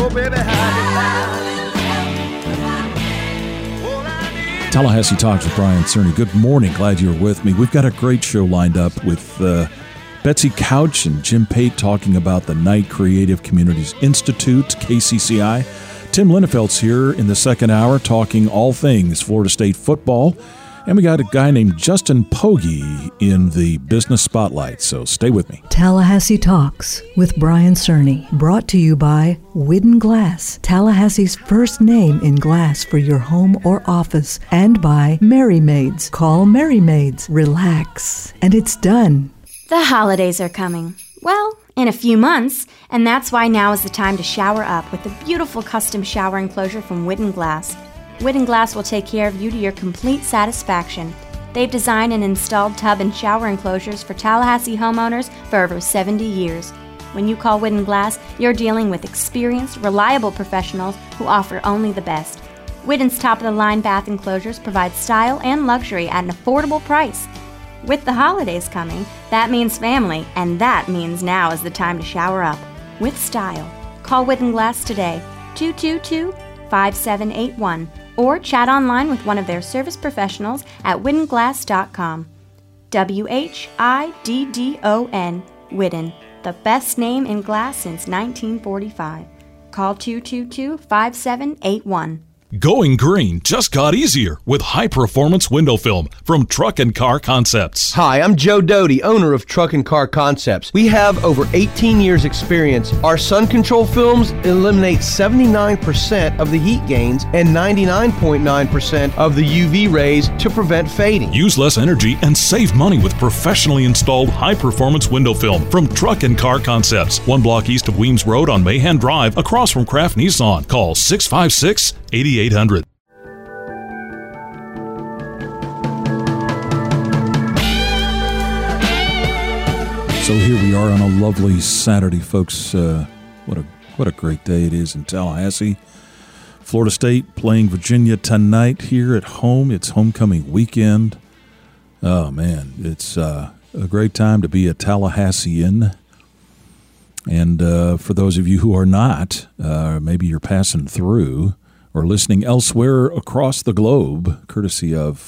Tallahassee Talks with Brian Cerny. Good morning. Glad you're with me. We've got a great show lined up with Betsy Couch and Jim Pate talking about the Knight Creative Communities Institute, KCCI. Tim Linnefeld's here in the second hour talking all things Florida State football. And we got a guy named Justin Pogge in the business spotlight, so stay with me. Tallahassee Talks with Brian Cerny, brought to you by Widden Glass, Tallahassee's first name in glass for your home or office, and by Merry Maids. Call Merry Maids, relax, and it's done. The holidays are coming. Well, in a few months, and that's why now is the time to shower up with the beautiful custom shower enclosure from Widden Glass. Widden Glass will take care of you to your complete satisfaction. They've designed and installed tub and shower enclosures for Tallahassee homeowners for over 70 years. When you call Widden Glass, you're dealing with experienced, reliable professionals who offer only the best. Widden's top-of-the-line bath enclosures provide style and luxury at an affordable price. With the holidays coming, that means family, and that means now is the time to shower up with style. Call Widden Glass today, 222-5781. Or chat online with one of their service professionals at widdenglass.com. WHIDDON, Widden, the best name in glass since 1945. Call 222-5781. Going green just got easier with high-performance window film from Truck and Car Concepts. Hi, I'm Joe Doty, owner of Truck and Car Concepts. We have over 18 years experience. Our sun control films eliminate 79% of the heat gains and 99.9% of the UV rays to prevent fading. Use less energy and save money with professionally installed high-performance window film from Truck and Car Concepts. 1 block east of Weems Road on Mahan Drive across from Kraft Nissan. Call 656-8800. So here we are on a lovely Saturday, folks. What a great day it is in Tallahassee. Florida State playing Virginia tonight here at home. It's homecoming weekend. Oh, man, it's a great time to be a Tallahassean. And for those of you who are not, maybe you're passing through or listening elsewhere across the globe, courtesy of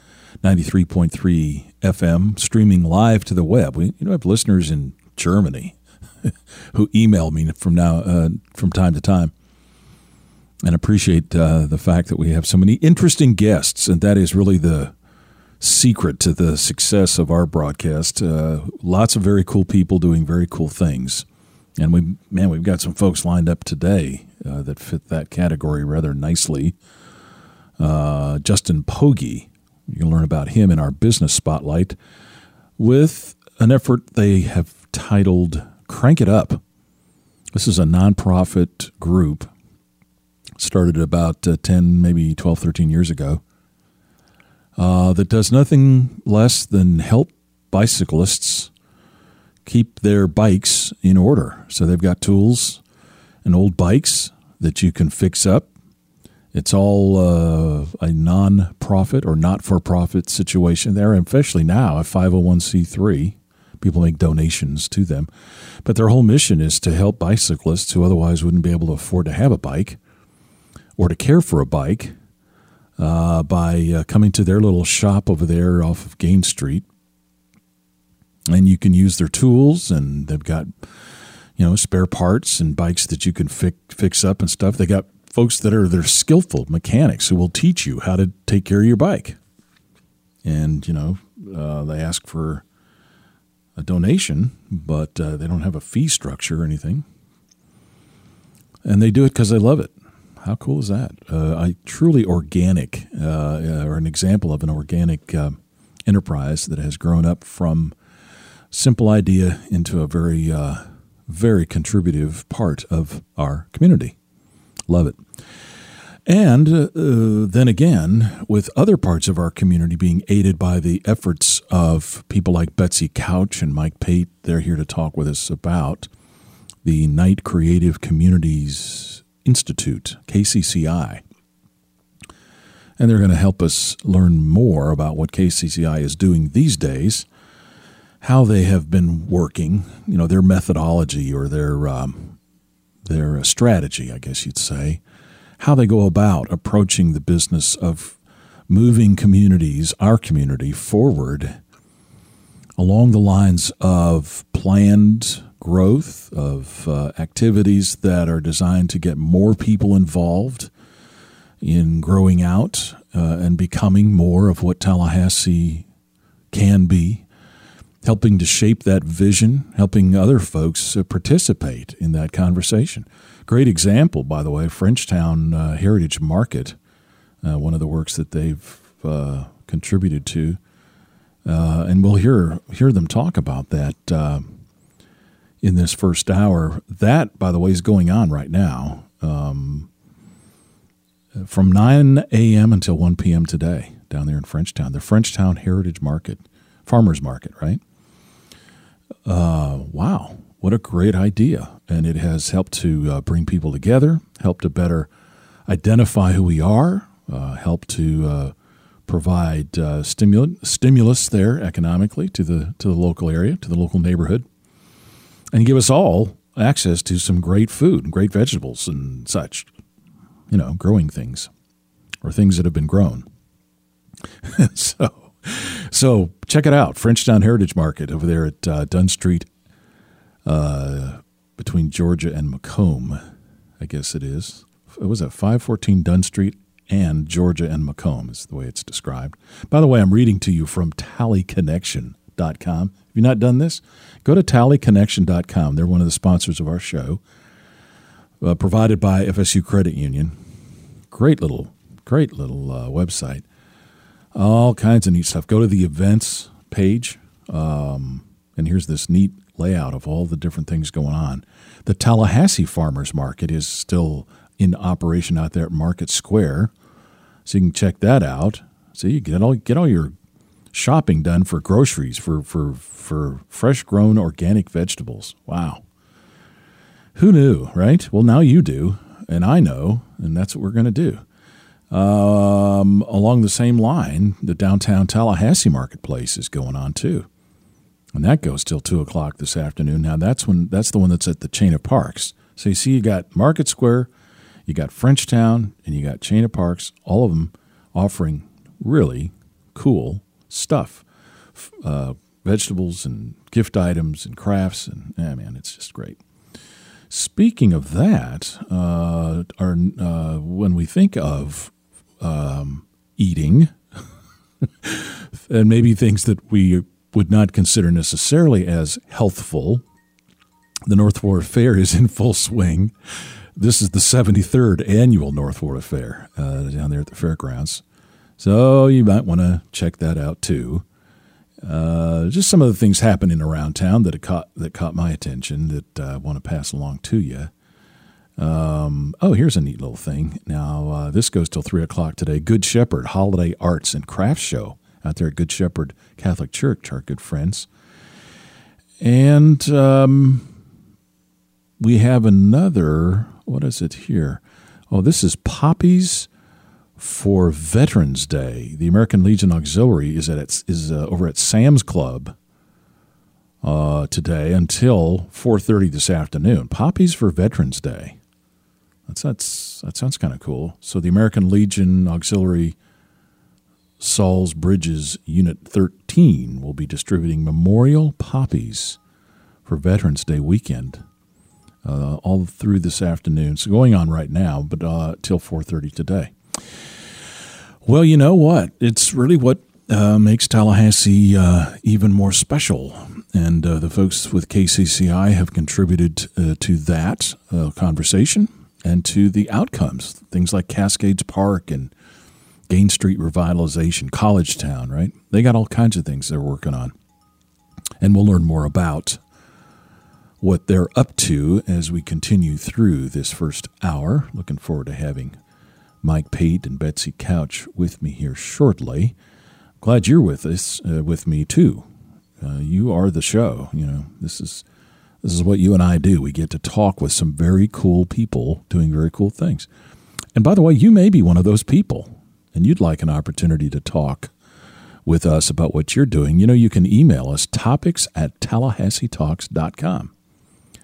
93.3 FM, streaming live to the web. We have listeners in Germany who email me from time to time, and appreciate the fact that we have so many interesting guests, and that is really the secret to the success of our broadcast. Lots of very cool people doing very cool things. And we've got some folks lined up today that fit that category rather nicely. Justin Pogge, you can learn about him in our business spotlight with an effort they have titled Crank It Up. This is a nonprofit group started about 10, maybe 12, 13 years ago that does nothing less than help bicyclists keep their bikes in order. So they've got tools and old bikes that you can fix up. It's all a non-profit or not-for-profit situation. They're officially now a 501c3. People make donations to them. But their whole mission is to help bicyclists who otherwise wouldn't be able to afford to have a bike or to care for a bike by coming to their little shop over there off of Gain Street. And you can use their tools, and they've got, spare parts and bikes that you can fix up and stuff. They got folks they're skillful mechanics who will teach you how to take care of your bike. And, they ask for a donation, but they don't have a fee structure or anything. And they do it because they love it. How cool is that? A truly organic, or an example of an organic enterprise that has grown up from simple idea into a very, very contributive part of our community. Love it. And then again, with other parts of our community being aided by the efforts of people like Betsy Couch and Mike Pate, they're here to talk with us about the Knight Creative Communities Institute, KCCI. And they're going to help us learn more about what KCCI is doing these days, how they have been working, their methodology or their strategy, I guess you'd say, how they go about approaching the business of moving communities, our community, forward along the lines of planned growth, of activities that are designed to get more people involved in growing out and becoming more of what Tallahassee can be, helping to shape that vision, helping other folks participate in that conversation. Great example, by the way, Frenchtown Heritage Market, one of the works that they've contributed to. And we'll hear them talk about that in this first hour. That, by the way, is going on right now from 9 a.m. until 1 p.m. today down there in Frenchtown. The Frenchtown Heritage Market, Farmers Market, right? Wow, what a great idea. And it has helped to bring people together, help to better identify who we are, help to provide stimulus there economically to the local area, to the local neighborhood, and give us all access to some great food and great vegetables and such, growing things or things that have been grown. So check it out, Frenchtown Heritage Market over there at Dunn Street between Georgia and Macomb, I guess it is. It was at 514 Dunn Street and Georgia and Macomb is the way it's described. By the way, I'm reading to you from tallyconnection.com. Have you not done this? Go to tallyconnection.com. They're one of the sponsors of our show, provided by FSU Credit Union. Great little website. All kinds of neat stuff. Go to the events page, and here's this neat layout of all the different things going on. The Tallahassee Farmers Market is still in operation out there at Market Square, so you can check that out. So you get all your shopping done for groceries, for fresh grown organic vegetables. Wow, who knew, right? Well, now you do, and I know, and that's what we're going to do. Along the same line, the downtown Tallahassee Marketplace is going on too, and that goes till 2:00 this afternoon. Now that's the one that's at the Chain of Parks. So you see, you got Market Square, you got Frenchtown, and you got Chain of Parks, all of them offering really cool stuff, vegetables and gift items and crafts, and man, it's just great. Speaking of that, when we think of eating and maybe things that we would not consider necessarily as healthful, the North Florida Fair is in full swing. This is the 73rd annual North Florida Fair down there at the fairgrounds. So you might want to check that out too. Just some of the things happening around town that caught my attention that I want to pass along to you. Here's a neat little thing. Now, this goes till 3:00 today. Good Shepherd Holiday Arts and Crafts Show out there at Good Shepherd Catholic Church, our good friends. And we have another, what is it here? Oh, this is Poppies for Veterans Day. The American Legion Auxiliary is over at Sam's Club today until 4:30 this afternoon. Poppies for Veterans Day. That sounds kind of cool. So the American Legion Auxiliary Sauls Bridges Unit 13 will be distributing memorial poppies for Veterans Day weekend all through this afternoon. So going on right now, but till 4:30 today. Well, you know what? It's really what makes Tallahassee even more special. And the folks with KCCI have contributed to that conversation and to the outcomes. Things like Cascades Park and Gain Street Revitalization, College Town, right? They got all kinds of things they're working on. And we'll learn more about what they're up to as we continue through this first hour. Looking forward to having Mike Pate and Betsy Couch with me here shortly. Glad you're with us, with me too. You are the show. This is what you and I do. We get to talk with some very cool people doing very cool things. And by the way, you may be one of those people, and you'd like an opportunity to talk with us about what you're doing. You can email us topics@tallahasseetalks.com.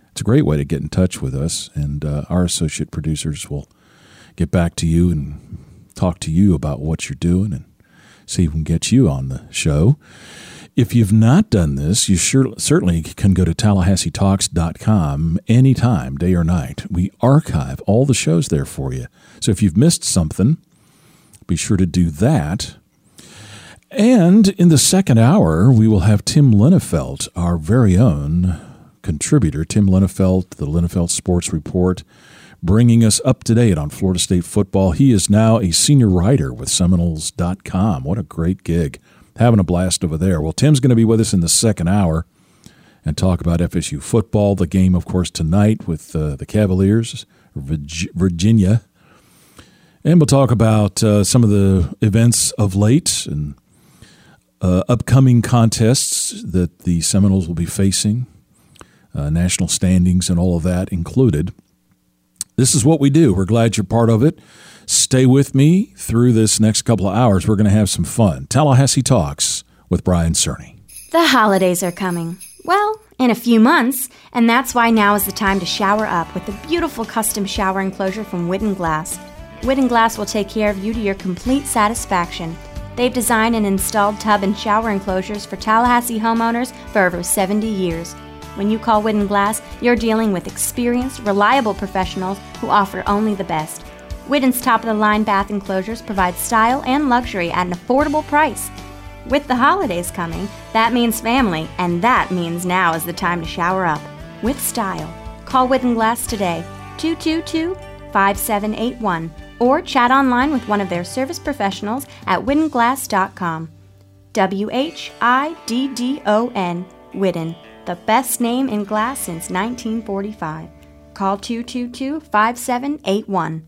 It's a great way to get in touch with us, and our associate producers will get back to you and talk to you about what you're doing and see if we can get you on the show. If you've not done this, you certainly can go to TallahasseeTalks.com anytime, day or night. We archive all the shows there for you. So if you've missed something, be sure to do that. And in the second hour, we will have Tim Linafelt, our very own contributor, Tim Linafelt, the Linafelt Sports Report, bringing us up to date on Florida State football. He is now a senior writer with Seminoles.com. What a great gig. Having a blast over there. Well, Tim's going to be with us in the second hour and talk about FSU football. The game, of course, tonight with the Cavaliers, Virginia. And we'll talk about some of the events of late and upcoming contests that the Seminoles will be facing, national standings and all of that included. This is what we do. We're glad you're part of it. Stay with me through this next couple of hours. We're going to have some fun. Tallahassee Talks with Brian Cerny. The holidays are coming. Well, in a few months, and that's why now is the time to shower up with the beautiful custom shower enclosure from Whitten Glass. Whitten Glass will take care of you to your complete satisfaction. They've designed and installed tub and shower enclosures for Tallahassee homeowners for over 70 years. When you call Whitten Glass, you're dealing with experienced, reliable professionals who offer only the best. Whitten's top-of-the-line bath enclosures provide style and luxury at an affordable price. With the holidays coming, that means family, and that means now is the time to shower up with style. Call Whitten Glass today, 222-5781, or chat online with one of their service professionals at whittenglass.com. WHIDDON, Whitten, the best name in glass since 1945. Call 222-5781.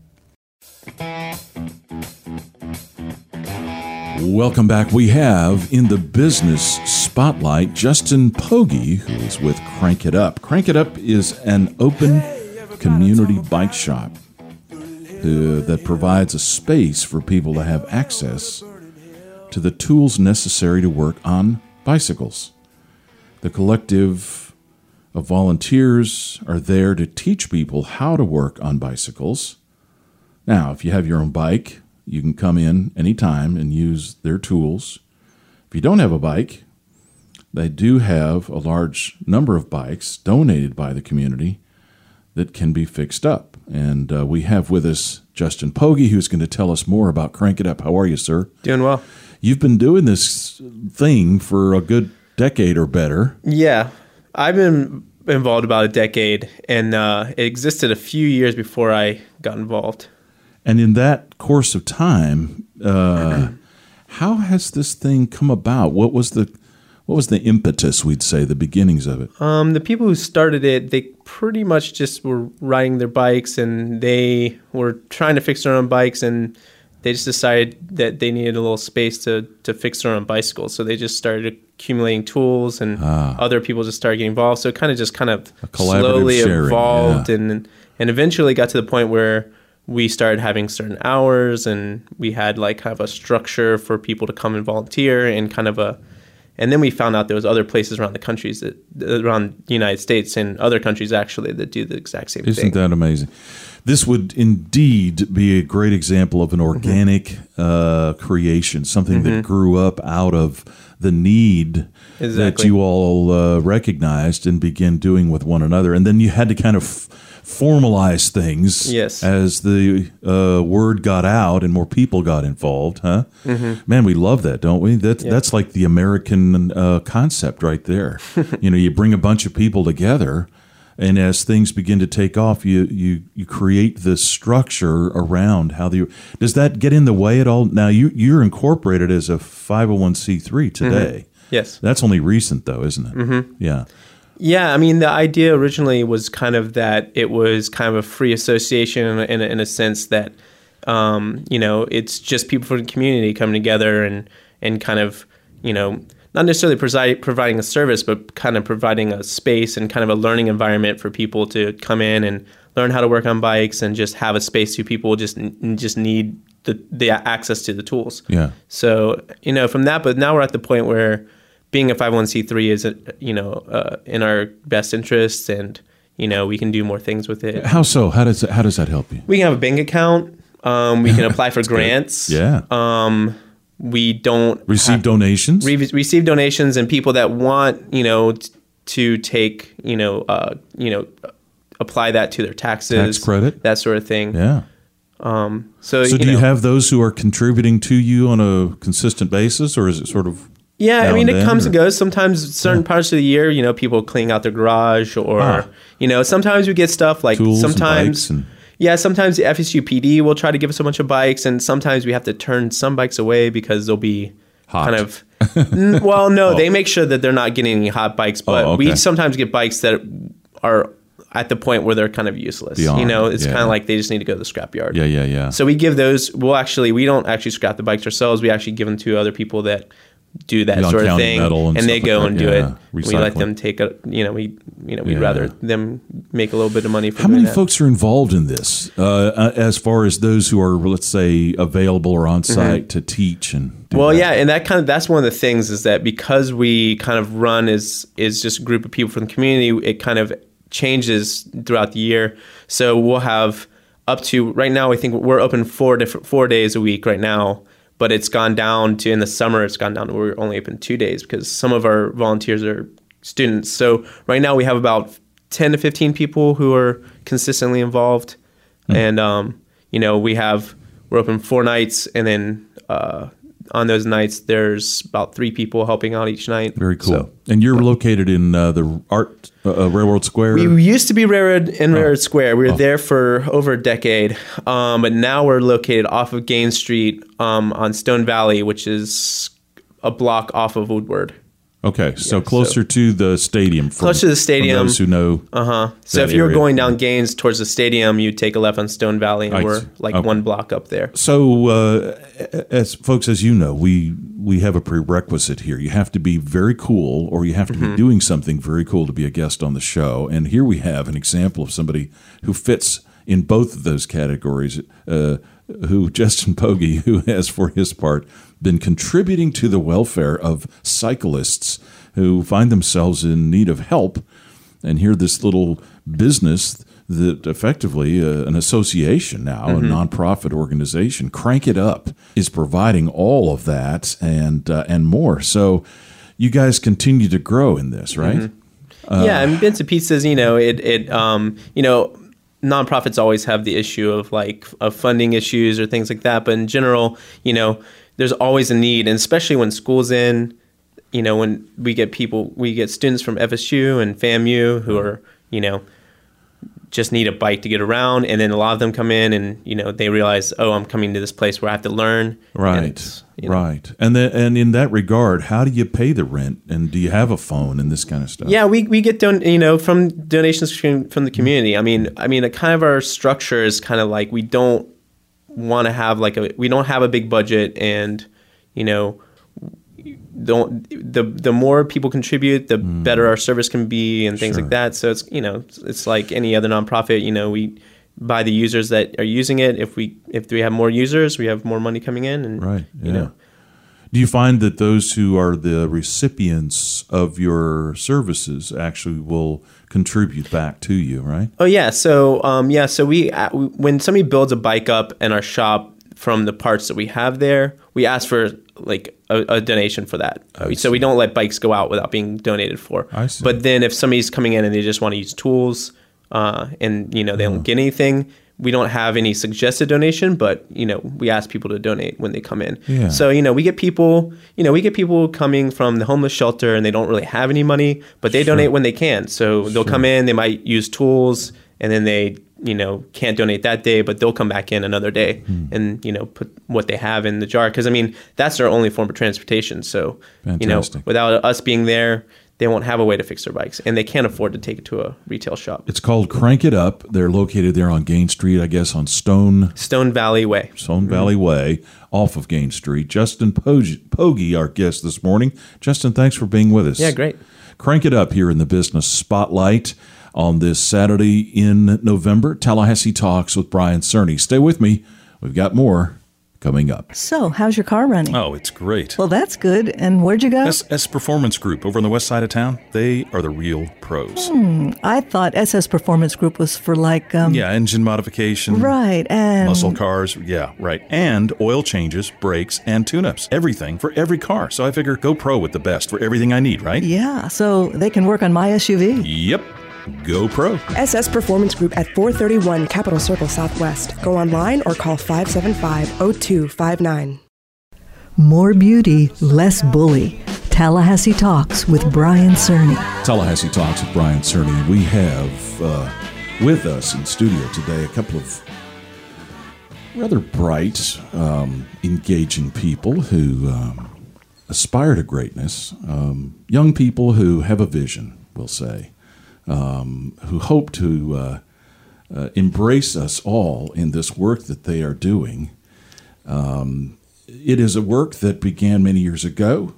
Welcome back. We have in the business spotlight Justin Pogge, who is with Crank It Up. Crank It Up is an open community bike shop that provides a space for people to have access to the tools necessary to work on bicycles. The collective of volunteers are there to teach people how to work on bicycles. Now, if you have your own bike, you can come in anytime and use their tools. If you don't have a bike, they do have a large number of bikes donated by the community that can be fixed up. And we have with us Justin Pogge, who's going to tell us more about Crank It Up. How are you, sir? Doing well. You've been doing this thing for a good decade or better. Yeah, I've been involved about a decade, and it existed a few years before I got involved. And in that course of time, how has this thing come about? What was the impetus, we'd say, the beginnings of it? The people who started it, they pretty much just were riding their bikes, and they were trying to fix their own bikes, and they just decided that they needed a little space to fix their own bicycles. So they just started accumulating tools, and other people just started getting involved. So it kind of slowly evolved, yeah. and eventually got to the point where we started having certain hours, and we had like kind of a structure for people to come and volunteer, and and then we found out there was other places around the United States and other countries actually that do the exact same thing. Isn't that amazing? This would indeed be a great example of an organic creation, something that grew up out of the need that you all recognized and began doing with one another. And then you had to kind of formalize things as the word got out and more people got involved, huh? Man, we love that, don't we? That's like the American concept right there. You bring a bunch of people together, and as things begin to take off, you create this structure around how does that get in the way at all? Now you're incorporated as a 501c3 today. Yes, that's only recent though, isn't it? Yeah. Yeah, I mean, the idea originally was kind of that it was kind of a free association in a sense that, it's just people from the community coming together and kind of, not necessarily providing a service, but kind of providing a space and kind of a learning environment for people to come in and learn how to work on bikes and just have a space where people just need the access to the tools. Yeah. So, from that, but now we're at the point where being a 501c3 is, in our best interest, and we can do more things with it. How so? How does that help you? We can have a bank account. We can apply for grants. Good. Yeah. We don't receive donations. Receive donations, and people that want, to take, apply that to their taxes, tax credit, that sort of thing. Yeah. So do you have those who are contributing to you on a consistent basis, or is it sort of? Yeah, I mean, it comes and goes. Sometimes certain parts of the year, people cleaning out their garage, or sometimes we get stuff like tools sometimes. And bikes sometimes the FSU PD will try to give us a bunch of bikes, and sometimes we have to turn some bikes away because they'll be hot. Kind of. Well, no, they make sure that they're not getting any hot bikes, but we sometimes get bikes that are at the point where they're kind of useless. Beyond, it's kind of like they just need to go to the scrapyard. Yeah. So we give those. We don't actually scrap the bikes ourselves. We actually give them to other people that do that sort of thing, and they go and do it. We let them take a. We'd rather them make a little bit of money. How many folks are involved in this? As far as those who are, let's say, available or on site to teach and. And that's one of the things is that because we kind of run is just a group of people from the community. It kind of changes throughout the year. So we'll have up to right now. I think we're open 4 days a week right now. But it's gone down to, in the summer, we're only open 2 days because some of our volunteers are students. So right now we have about 10 to 15 people who are consistently involved. And, we're open 4 nights. And then on those nights, there's about 3 people helping out each night. Very cool. And you're located in the Railroad Square? We used to be Railroad Square. We were there for over a decade. But now we're located off of Gaines Street on Stone Valley, which is a block off of Woodward. Okay, so closer to the stadium. Close to the stadium. For those who know. So if you're going down Gaines towards the stadium, you take a left on Stone Valley, and we're one block up there. So, as folks, as you know, we have a prerequisite here. You have to be very cool, or you have to be doing something very cool to be a guest on the show. And here we have an example of somebody who fits in both of those categories. Justin Pogge, who has, for his part, been contributing to the welfare of cyclists who find themselves in need of help. And here this little business that effectively an association now, a nonprofit organization, Crank It Up, is providing all of that and more. So you guys continue to grow in this, right? And bits and pieces, nonprofits always have the issue of funding issues or things like that. But in general, there's always a need, and especially when school's in, when we get students from FSU and FAMU who are, just need a bike to get around. And then a lot of them come in and, they realize, I'm coming to this place where I have to learn. Right. Right. And in that regard, how do you pay the rent? And do you have a phone and this kind of stuff? Yeah, we get from donations from the community. I mean, kind of our structure is kind of like we don't want to have we don't have a big budget, and the more people contribute, the better our service can be and things like that. So it's it's like any other nonprofit. We buy the users that are using it. If we have more users, we have more money coming in. And do you find that those who are the recipients of your services actually will contribute back to you, right? Oh yeah. So so we when somebody builds a bike up in our shop from the parts that we have there, we ask for a donation for that. So we don't let bikes go out without being donated for. I see. But then if somebody's coming in and they just want to use tools and they don't get anything, we don't have any suggested donation, but we ask people to donate when they come in. Yeah. So we get people coming from the homeless shelter and they don't really have any money, but they donate when they can. So they'll come in, they might use tools, and then they can't donate that day, but they'll come back in another day and put what they have in the jar, because that's their only form of transportation. So Fantastic. Without us being there, they won't have a way to fix their bikes, and they can't afford to take it to a retail shop. It's called Crank It Up. They're located there on Gaines Street, I guess, on Stone Valley Way. Stone Valley Way, off of Gaines Street. Justin Pogge, our guest this morning. Justin, thanks for being with us. Yeah, great. Crank It Up here in the Business Spotlight on this Saturday in November. Tallahassee Talks with Brian Cerny. Stay with me. We've got more coming up. So, how's your car running? Oh, it's great. Well, that's good. And where'd you go? SS Performance Group over on the west side of town. They are the real pros. I thought SS Performance Group was for like... Yeah, engine modification. Right, and... Muscle cars. Yeah, right. And oil changes, brakes, and tune-ups. Everything for every car. So I figure go pro with the best for everything I need, right? Yeah, so they can work on my SUV. Yep. Go pro. SS Performance Group at 431 Capitol Circle Southwest. Go online or call 575-0259. More beauty, less bully. Tallahassee Talks with Brian Cerny. Tallahassee Talks with Brian Cerny. We have with us in studio today a couple of rather bright, engaging people who aspire to greatness. Young people who have a vision, we'll say. Who hope to embrace us all in this work that they are doing. It is a work that began many years ago.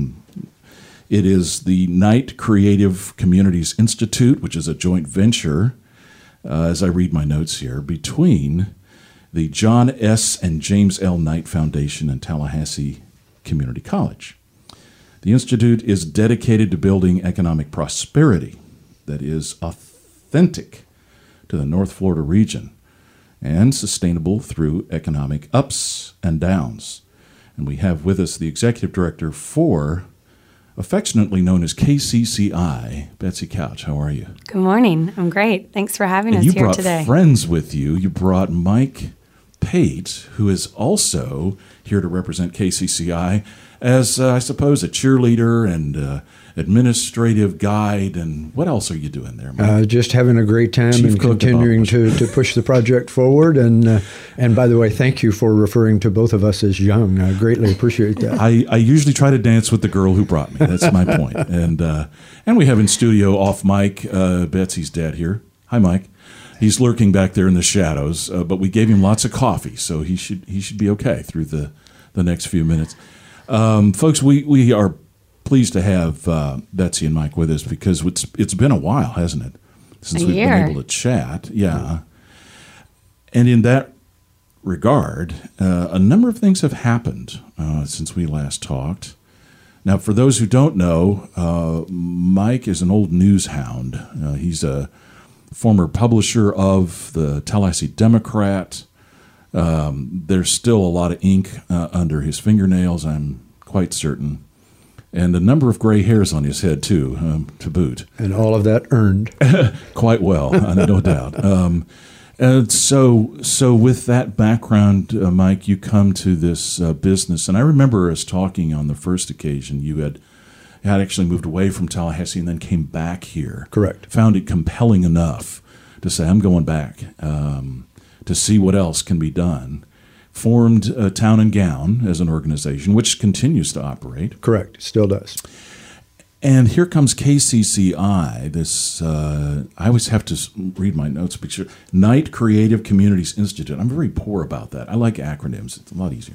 It is the Knight Creative Communities Institute, which is a joint venture, as I read my notes here, between the John S. and James L. Knight Foundation and Tallahassee Community College. The Institute is dedicated to building economic prosperity that is authentic to the North Florida region and sustainable through economic ups and downs. And we have with us the executive director for, affectionately known as KCCI, Betsy Couch. How are you? Good morning. I'm great. Thanks for having us here today. And you brought friends with you. You brought Mike Pate, who is also here to represent KCCI as, I suppose, a cheerleader and administrative guide, and what else are you doing there, Mike? Just having a great time Chief and cook continuing to push the project forward. And by the way, thank you for referring to both of us as young. I greatly appreciate that. I usually try to dance with the girl who brought me. That's my point. And we have in studio off mic Betsy's dad here. Hi, Mike. He's lurking back there in the shadows, but we gave him lots of coffee, so he should be okay through the next few minutes. Folks, we are pleased to have Betsy and Mike with us because it's been a while, hasn't it, since we've been able to chat? Yeah. And in that regard, a number of things have happened since we last talked. Now, for those who don't know, Mike is an old news hound. He's a former publisher of the Tallahassee Democrat. There's still a lot of ink under his fingernails, I'm quite certain. And a number of gray hairs on his head, too, to boot. And all of that earned. Quite well, no doubt. And so with that background, Mike, you come to this business. And I remember us talking on the first occasion. You had actually moved away from Tallahassee and then came back here. Correct. Found it compelling enough to say, I'm going back to see what else can be done. Formed Town and Gown as an organization, which continues to operate. Correct, still does. And here comes KCCI, this, I always have to read my notes, picture, Knight Creative Communities Institute. I'm very poor about that. I like acronyms. It's a lot easier.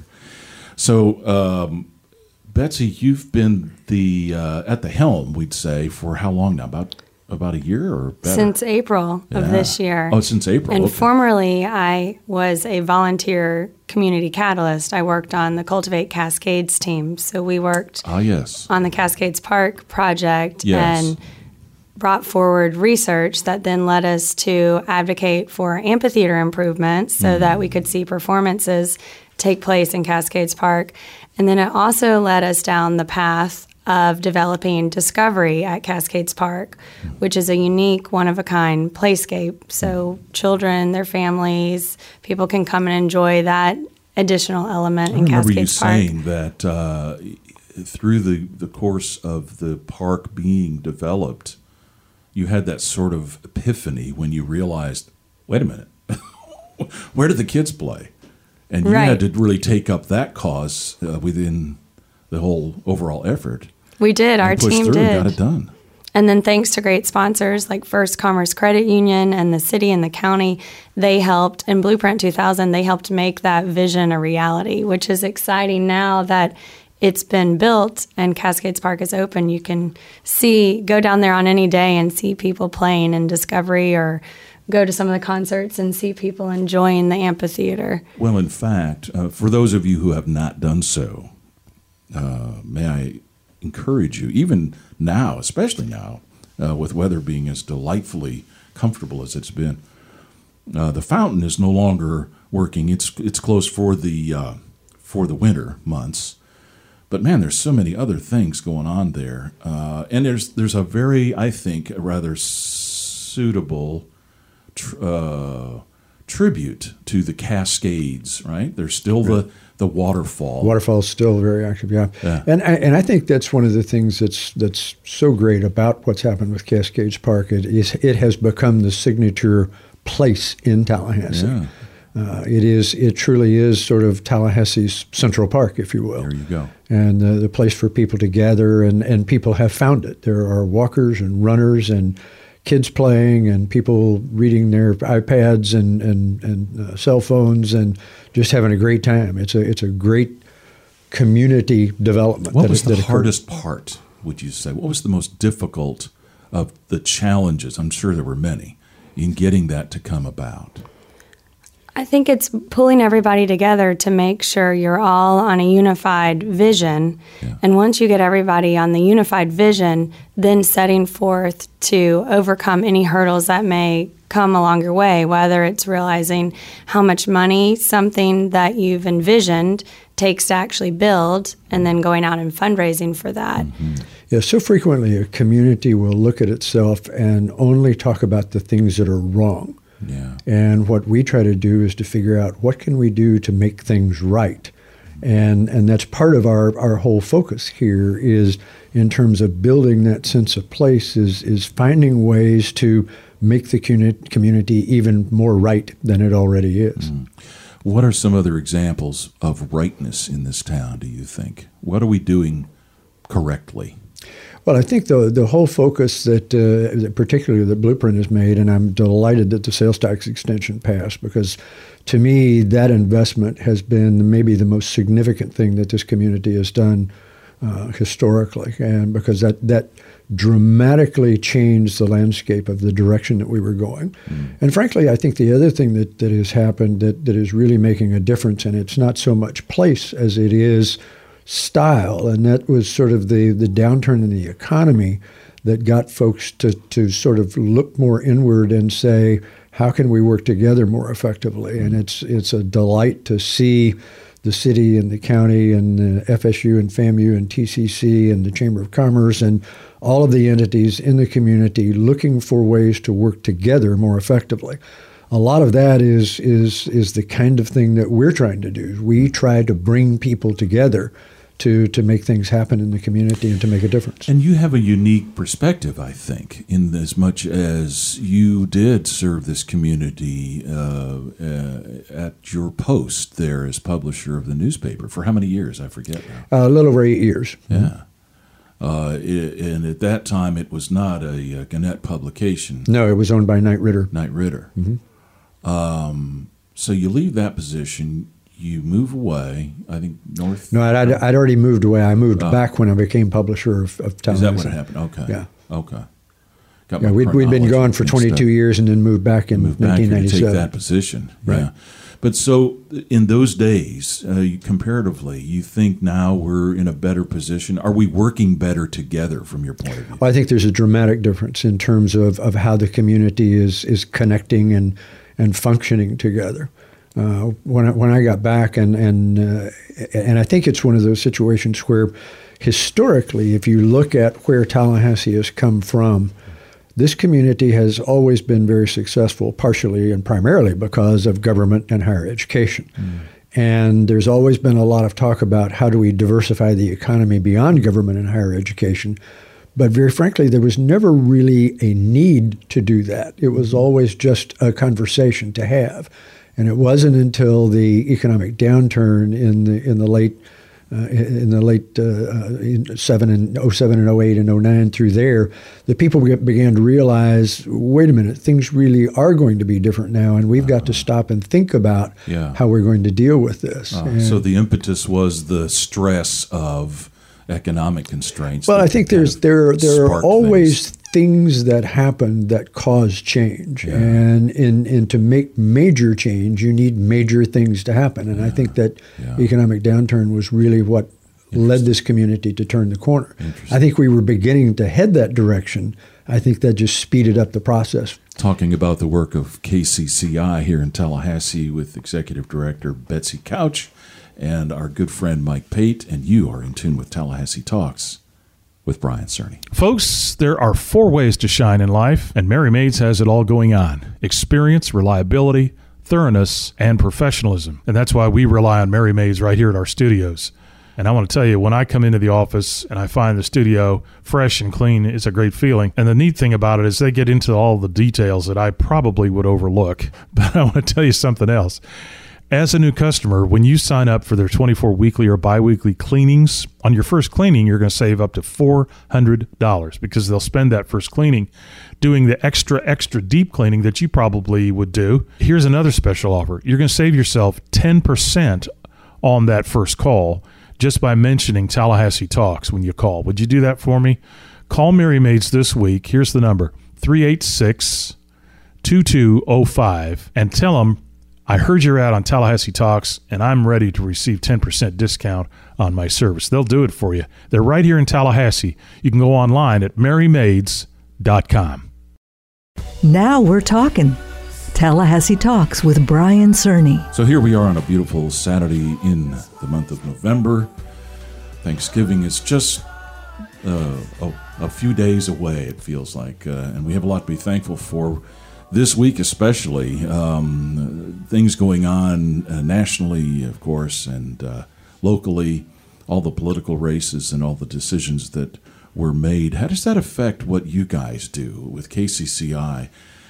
So, Betsy, you've been at the helm, we'd say, for how long now? About a year or better? Since April of this year. Oh, since April. And okay. Formerly, I was a volunteer community catalyst. I worked on the Cultivate Cascades team. So we worked on the Cascades Park project and brought forward research that then led us to advocate for amphitheater improvements so that we could see performances take place in Cascades Park. And then it also led us down the path of developing Discovery at Cascades Park, which is a unique, one-of-a-kind playscape. So children, their families, people can come and enjoy that additional element in Cascades Park. I remember you saying that through the course of the park being developed, you had that sort of epiphany when you realized, wait a minute, where do the kids play? And you had to really take up that cause within the whole overall effort. We did. Our team did. And got it done. And then thanks to great sponsors like First Commerce Credit Union and the city and the county, they helped, and Blueprint 2000, they helped make that vision a reality, which is exciting now that it's been built and Cascades Park is open. You can go down there on any day and see people playing in Discovery or go to some of the concerts and see people enjoying the amphitheater. Well, in fact, for those of you who have not done so, may I encourage you, even now, especially now, with weather being as delightfully comfortable as it's been, the fountain is no longer working. It's closed for the winter months. But man, there's so many other things going on there, and there's a very, I think, a rather suitable tribute to the Cascades. Right? There's still the waterfall. Waterfall's still very active, yeah. And I think that's one of the things that's so great about what's happened with Cascades Park. It has become the signature place in Tallahassee. Yeah. It truly is sort of Tallahassee's Central Park, if you will. There you go. And the place for people to gather, and people have found it. There are walkers and runners and kids playing and people reading their iPads and cell phones and just having a great time. It's a great community development. What was the hardest part, would you say? What was the most difficult of the challenges? I'm sure there were many in getting that to come about. I think it's pulling everybody together to make sure you're all on a unified vision. Yeah. And once you get everybody on the unified vision, then setting forth to overcome any hurdles that may come along your way, whether it's realizing how much money something that you've envisioned takes to actually build, and then going out and fundraising for that. Mm-hmm. Yeah, so frequently a community will look at itself and only talk about the things that are wrong. Yeah. And what we try to do is to figure out what can we do to make things right. And that's part of our whole focus here is in terms of building that sense of place is finding ways to make the community even more right than it already is. Mm. What are some other examples of rightness in this town, do you think? What are we doing correctly? Well, I think the whole focus that particularly the Blueprint has made, and I'm delighted that the sales tax extension passed, because to me that investment has been maybe the most significant thing that this community has done historically, and because that dramatically changed the landscape of the direction that we were going. Mm. And frankly, I think the other thing that has happened that is really making a difference, and it's not so much place as it is style, and that was sort of the downturn in the economy that got folks to sort of look more inward and say, how can we work together more effectively? And it's a delight to see the city and the county and the FSU and FAMU and TCC and the Chamber of Commerce and all of the entities in the community looking for ways to work together more effectively. A lot of that is the kind of thing that we're trying to do. We try to bring people together to make things happen in the community and to make a difference. And you have a unique perspective, I think, in as much as you did serve this community at your post there as publisher of the newspaper. For how many years? I forget now. A little over 8 years. Yeah. And at that time, it was not a Gannett publication. No, it was owned by Knight Ridder. Knight Ridder. Mm-hmm. So you leave that position. You move away, I think, north? No, I'd already moved away. I moved back when I became publisher of Tallahassee. Is that what happened? Okay. Yeah. Okay. We'd been gone for 22 years and then moved back in 1997. To take that position. Right. Yeah. But so in those days, comparatively, you think now we're in a better position? Are we working better together from your point of view? Well, I think there's a dramatic difference in terms of how the community is connecting and functioning together. When I got back, and I think it's one of those situations where historically, if you look at where Tallahassee has come from, this community has always been very successful, partially and primarily because of government and higher education. Mm. And there's always been a lot of talk about how do we diversify the economy beyond government and higher education. But very frankly, there was never really a need to do that. It was always just a conversation to have. And it wasn't until the economic downturn in the late 07 and 08 and 09 through there, the people began to realize, wait a minute, things really are going to be different now, and we've got to stop and think about how we're going to deal with this. So the impetus was the stress of economic constraints. Well, I think there are always things that happen that cause change. Yeah. And to make major change, you need major things to happen. And I think that economic downturn was really what led this community to turn the corner. I think we were beginning to head that direction. I think that just speeded up the process. Talking about the work of KCCI here in Tallahassee with Executive Director Betsy Couch and our good friend Mike Pate, and you are in tune with Tallahassee Talks with Brian Cerny. Folks, there are 4 ways to shine in life, and Merry Maids has it all going on. Experience, reliability, thoroughness, and professionalism. And that's why we rely on Merry Maids right here at our studios. And I want to tell you, when I come into the office and I find the studio fresh and clean, it's a great feeling. And the neat thing about it is they get into all the details that I probably would overlook. But I want to tell you something else. As a new customer, when you sign up for their 24 weekly or biweekly cleanings, on your first cleaning, you're going to save up to $400 because they'll spend that first cleaning doing the extra deep cleaning that you probably would do. Here's another special offer. You're going to save yourself 10% on that first call just by mentioning Tallahassee Talks when you call. Would you do that for me? Call Merry Maids this week. Here's the number, 386-2205, and tell them, I heard you're out on Tallahassee Talks, and I'm ready to receive 10% discount on my service. They'll do it for you. They're right here in Tallahassee. You can go online at merrymaids.com. Now we're talking. Tallahassee Talks with Brian Cerny. So here we are on a beautiful Saturday in the month of November. Thanksgiving is just a few days away, it feels like, and we have a lot to be thankful for. This week especially, things going on nationally, of course, and locally, all the political races and all the decisions that were made. How does that affect what you guys do with KCCI?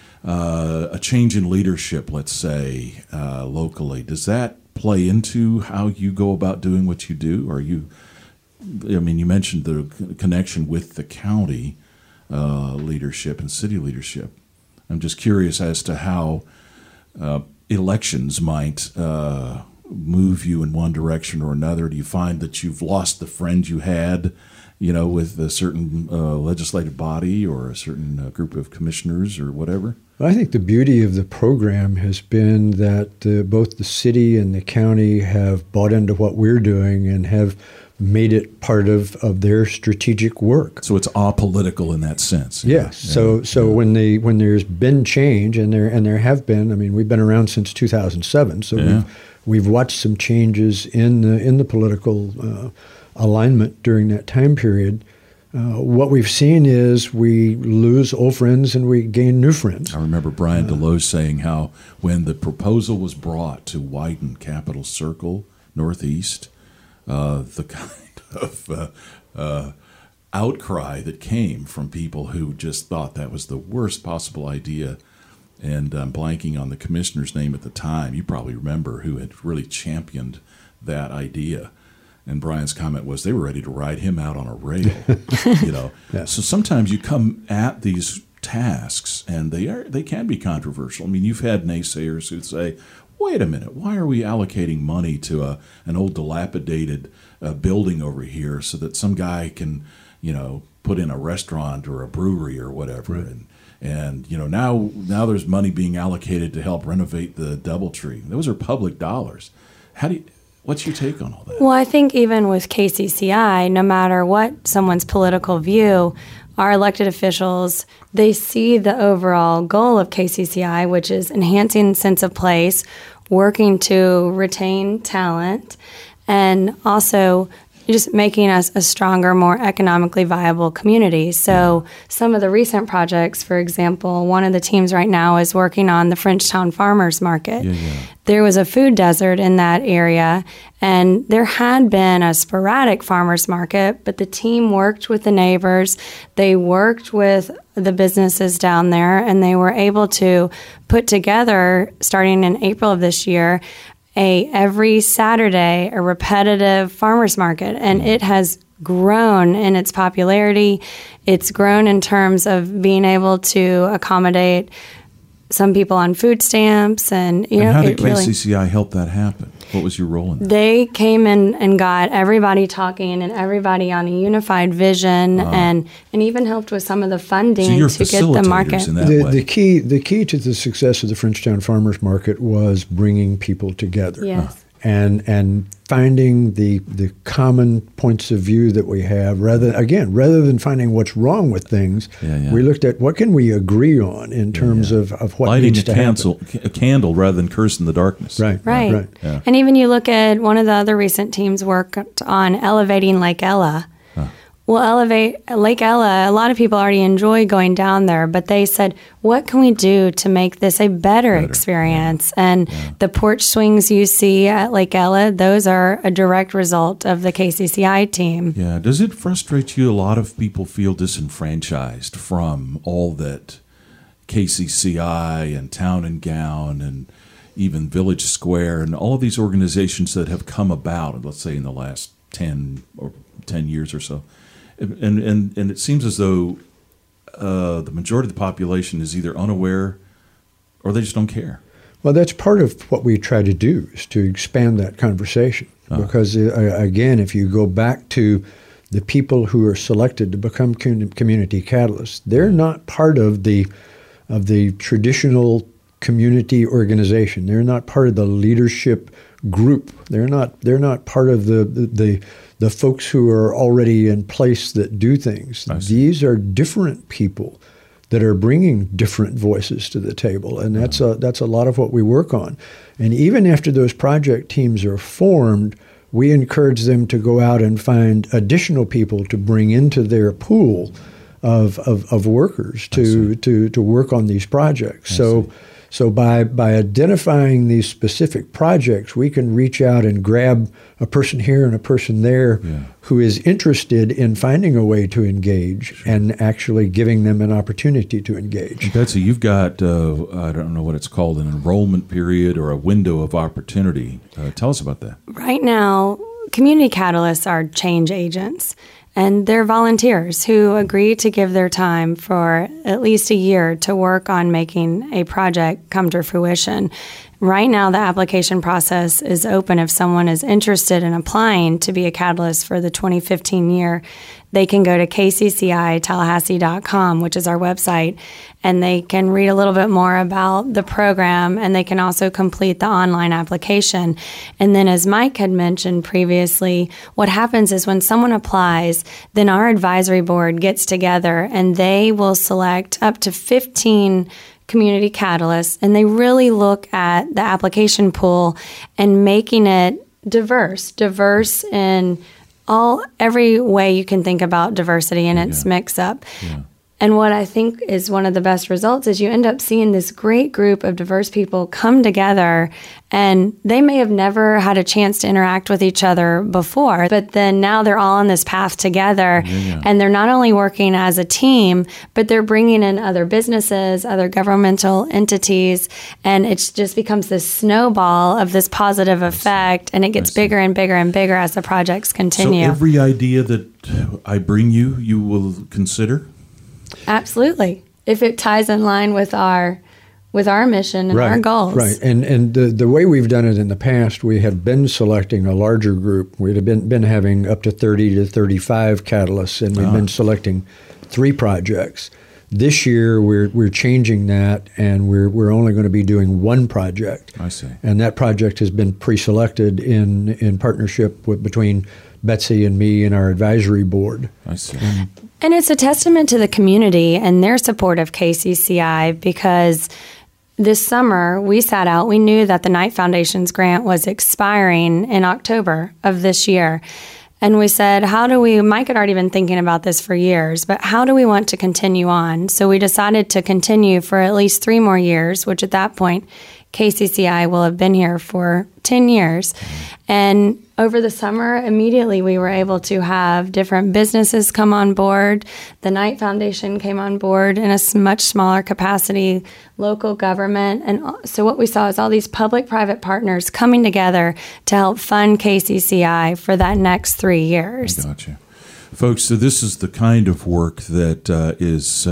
A change in leadership, let's say, locally, does that play into how you go about doing what you do? Or you mentioned the connection with the county leadership and city leadership. I'm just curious as to how elections might move you in one direction or another. Do you find that you've lost the friend you had, with a certain legislative body or a certain group of commissioners or whatever? I think the beauty of the program has been that both the city and the county have bought into what we're doing and have made it part of their strategic work. So it's apolitical in that sense. Yes. So when there's been change, and there have been, we've been around since 2007, so we've watched some changes in the political alignment during that time period. What we've seen is we lose old friends and we gain new friends. I remember Brian Deloge saying how when the proposal was brought to widen Capitol Circle Northeast, the kind of outcry that came from people who just thought that was the worst possible idea. And I'm blanking on the commissioner's name at the time. You probably remember, who had really championed that idea. And Brian's comment was they were ready to ride him out on a rail. Yeah. So sometimes you come at these tasks, and they can be controversial. You've had naysayers who say, wait a minute, why are we allocating money to an old dilapidated building over here so that some guy can, put in a restaurant or a brewery or whatever? Right. And now there's money being allocated to help renovate the DoubleTree. Those are public dollars. What's your take on all that? Well, I think even with KCCI, no matter what someone's political view, our elected officials, they see the overall goal of KCCI, which is enhancing sense of place, working to retain talent, and also just making us a stronger, more economically viable community. So some of the recent projects, for example, one of the teams right now is working on the Frenchtown Farmers Market. There was a food desert in that area, and there had been a sporadic farmers market, but the team worked with the neighbors. They worked with the businesses down there, and they were able to put together, starting in April of this year, every Saturday, a repetitive farmers market, and it has grown in its popularity. It's grown in terms of being able to accommodate some people on food stamps, and how did KCCI help that happen? What was your role in that? They came in and got everybody talking and everybody on a unified vision, and even helped with some of the funding to get the market. The key to the success of the Frenchtown Farmers Market was bringing people together. Yes. And finding the common points of view that we have, rather than finding what's wrong with things, we looked at what can we agree on in terms of what lighting needs to happen. A candle rather than cursing the darkness. Right. Yeah. And even you look at one of the other recent teams worked on elevating Lake Ella. Well, elevate Lake Ella, a lot of people already enjoy going down there, but they said, what can we do to make this a better experience? And the porch swings you see at Lake Ella, those are a direct result of the KCCI team. Yeah. Does it frustrate you? A lot of people feel disenfranchised from all that KCCI and Town and Gown and even Village Square and all of these organizations that have come about, let's say in the last 10 years or so. And it seems as though the majority of the population is either unaware or they just don't care. Well, that's part of what we try to do, is to expand that conversation. Because, again, if you go back to the people who are selected to become community catalysts, they're not part of the traditional community organization. They're not part of the leadership group. They're not part of the folks who are already in place that do things. These are different people that are bringing different voices to the table, and that's a lot of what we work on. And even after those project teams are formed, we encourage them to go out and find additional people to bring into their pool of workers to work on these projects. So by identifying these specific projects, we can reach out and grab a person here and a person there who is interested in finding a way to engage and actually giving them an opportunity to engage. And Betsy, you've got, I don't know what it's called, an enrollment period or a window of opportunity. Tell us about that. Right now, community catalysts are change agents. And they're volunteers who agree to give their time for at least a year to work on making a project come to fruition. Right now, the application process is open. If someone is interested in applying to be a catalyst for the 2015 year, they can go to kccitallahassee.com, which is our website, and they can read a little bit more about the program, and they can also complete the online application. And then, as Mike had mentioned previously, what happens is when someone applies, then our advisory board gets together, and they will select up to 15 community catalysts, and they really look at the application pool and making it diverse in every way you can think about diversity and its mix up. And what I think is one of the best results is you end up seeing this great group of diverse people come together, and they may have never had a chance to interact with each other before, but then now they're all on this path together, and they're not only working as a team, but they're bringing in other businesses, other governmental entities, and it just becomes this snowball of this positive effect, and it gets bigger and bigger and bigger as the projects continue. So every idea that I bring you, you will consider? Absolutely. If it ties in line with our mission and our goals. Right. And the way we've done it in the past, we have been selecting a larger group. We've been having up to 30 to 35 catalysts, and we've been selecting 3 projects. This year, we're changing that, and we're only going to be doing 1 project. I see. And that project has been pre-selected in partnership between Betsy and me and our advisory board. I see. And it's a testament to the community and their support of KCCI, because this summer we knew that the Knight Foundation's grant was expiring in October of this year. And we said, Mike had already been thinking about this for years, but how do we want to continue on? So we decided to continue for at least 3 more years, which at that point, KCCI will have been here for 10 years. And over the summer, immediately we were able to have different businesses come on board. The Knight Foundation came on board in a much smaller capacity, local government. And so what we saw is all these public-private partners coming together to help fund KCCI for that next 3 years. I gotcha. Folks, so this is the kind of work that is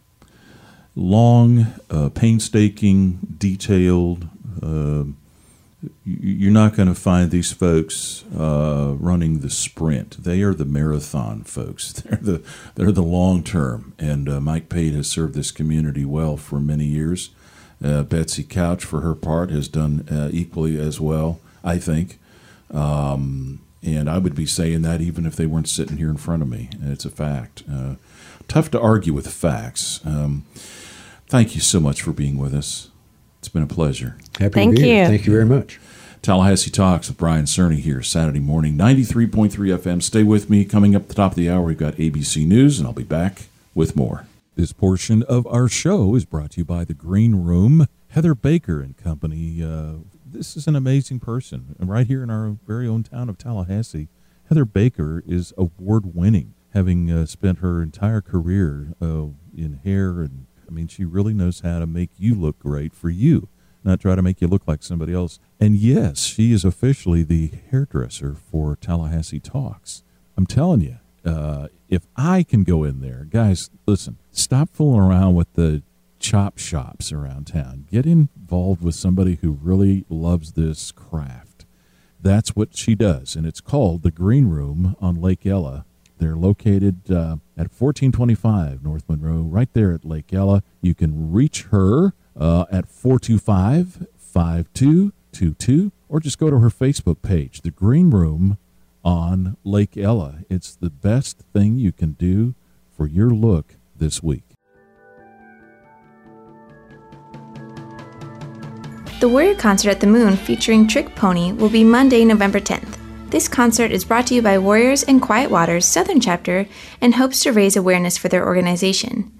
long, painstaking, detailed, you're not going to find these folks running the sprint. They are the marathon folks. They're the long term. And Mike Pate has served this community well for many years. Betsy Couch, for her part, has done equally as well, I think. And I would be saying that even if they weren't sitting here in front of me. It's a fact. Tough to argue with facts. Thank you so much for being with us. It's been a pleasure. Happy to be here. Thank you very much. Tallahassee Talks with Brian Cerny here Saturday morning, 93.3 FM. Stay with me. Coming up at the top of the hour, we've got ABC News, and I'll be back with more. This portion of our show is brought to you by The Green Room. Heather Baker and company. This is an amazing person. And right here in our very own town of Tallahassee, Heather Baker is award-winning, having spent her entire career in hair. And I mean, she really knows how to make you look great for you, not try to make you look like somebody else. And yes, she is officially the hairdresser for Tallahassee Talks. I'm telling you, if I can go in there, guys, listen, stop fooling around with the chop shops around town. Get involved with somebody who really loves this craft. That's what she does, and it's called The Green Room on Lake Ella. They're located at 1425 North Monroe, right there at Lake Ella. You can reach her at 425-5222, or just go to her Facebook page, The Green Room on Lake Ella. It's the best thing you can do for your look this week. The Warrior Concert at the Moon featuring Trick Pony will be Monday, November 10th. This concert is brought to you by Warriors in Quiet Waters Southern Chapter and hopes to raise awareness for their organization.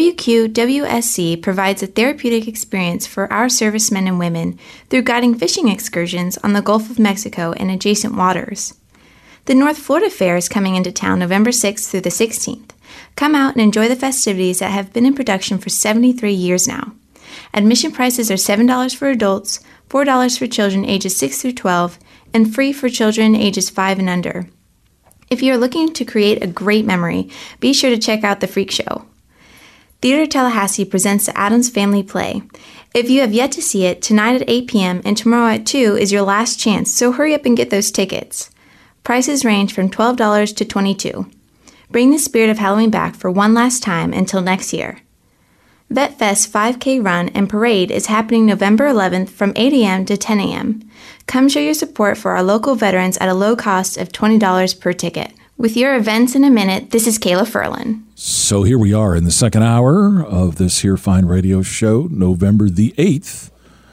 WQWSC provides a therapeutic experience for our servicemen and women through guiding fishing excursions on the Gulf of Mexico and adjacent waters. The North Florida Fair is coming into town November 6th through the 16th. Come out and enjoy the festivities that have been in production for 73 years now. Admission prices are $7 for adults, $4 for children ages 6 through 12, and free for children ages 5 and under. If you are looking to create a great memory, be sure to check out The Freak Show. Theater Tallahassee presents the Addams Family Play. If you have yet to see it, tonight at 8 p.m. and tomorrow at 2 is your last chance, so hurry up and get those tickets. Prices range from $12 to $22. Bring the spirit of Halloween back for one last time until next year. VetFest 5K Run and Parade is happening November 11th from 8 a.m. to 10 a.m. Come show your support for our local veterans at a low cost of $20 per ticket. With your events in a minute, this is Kayla Furlan. So here we are in the second hour of this here fine radio show, November the 8th.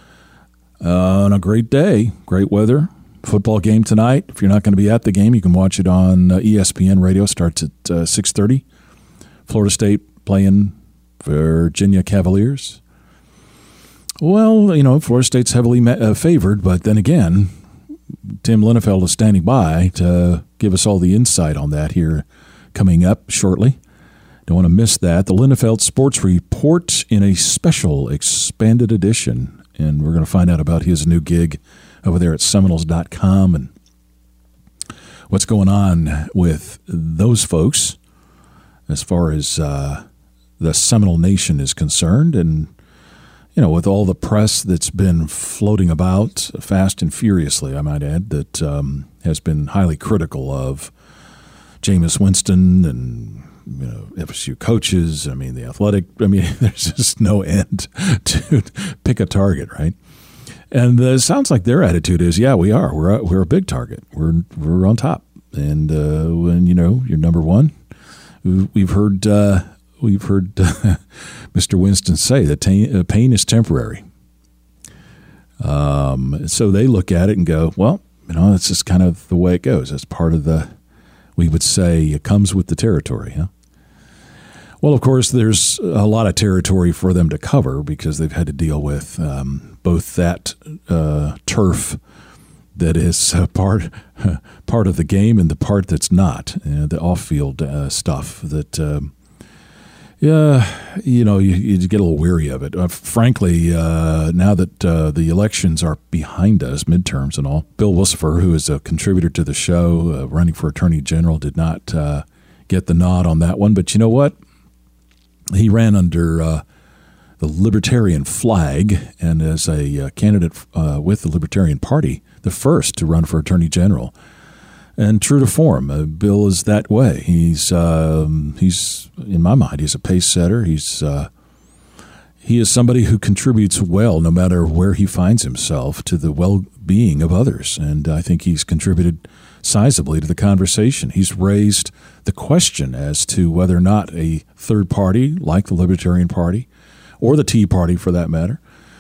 On a great day, great weather. Football game tonight. If you're not going to be at the game, you can watch it on ESPN Radio. Starts at 6:30. Florida State playing Virginia Cavaliers. Well, you know, Florida State's heavily favored, but then again, Tim Linnefeld is standing by to give us all the insight on that here coming up shortly. Don't want to miss that. The Linnefeld Sports Report in a special expanded edition, and we're going to find out about his new gig over there at Seminoles.com and what's going on with those folks as far as the Seminole Nation is concerned. And, you know, with all the press that's been floating about fast and furiously, I might add, that has been highly critical of Jameis Winston and, you know, FSU coaches. I mean, the athletic, I mean, there's just no end to pick a target, right? And it sounds like their attitude is, yeah, we are. We're a big target. We're on top. And when, you know, you're number one, we've heard Mr. Winston say that pain is temporary. So they look at it and go, well, you know, that's just kind of the way it goes. That's part of we would say it comes with the territory. Huh? Well, of course, there's a lot of territory for them to cover because they've had to deal with both that turf that is part of the game and the part that's not, the off-field stuff that yeah, you know, you get a little weary of it. Frankly, now that the elections are behind us, midterms and all, Bill Wussifer, who is a contributor to the show, running for Attorney General, did not get the nod on that one. But you know what? He ran under Libertarian flag, and as a candidate with the Libertarian Party, the first to run for Attorney General. And true to form, Bill is that way. He's in my mind, he's a pace setter. He is somebody who contributes well, no matter where he finds himself, to the well-being of others. And I think he's contributed sizably to the conversation. He's raised the question as to whether or not a third party, like the Libertarian Party, or the Tea Party for that matter,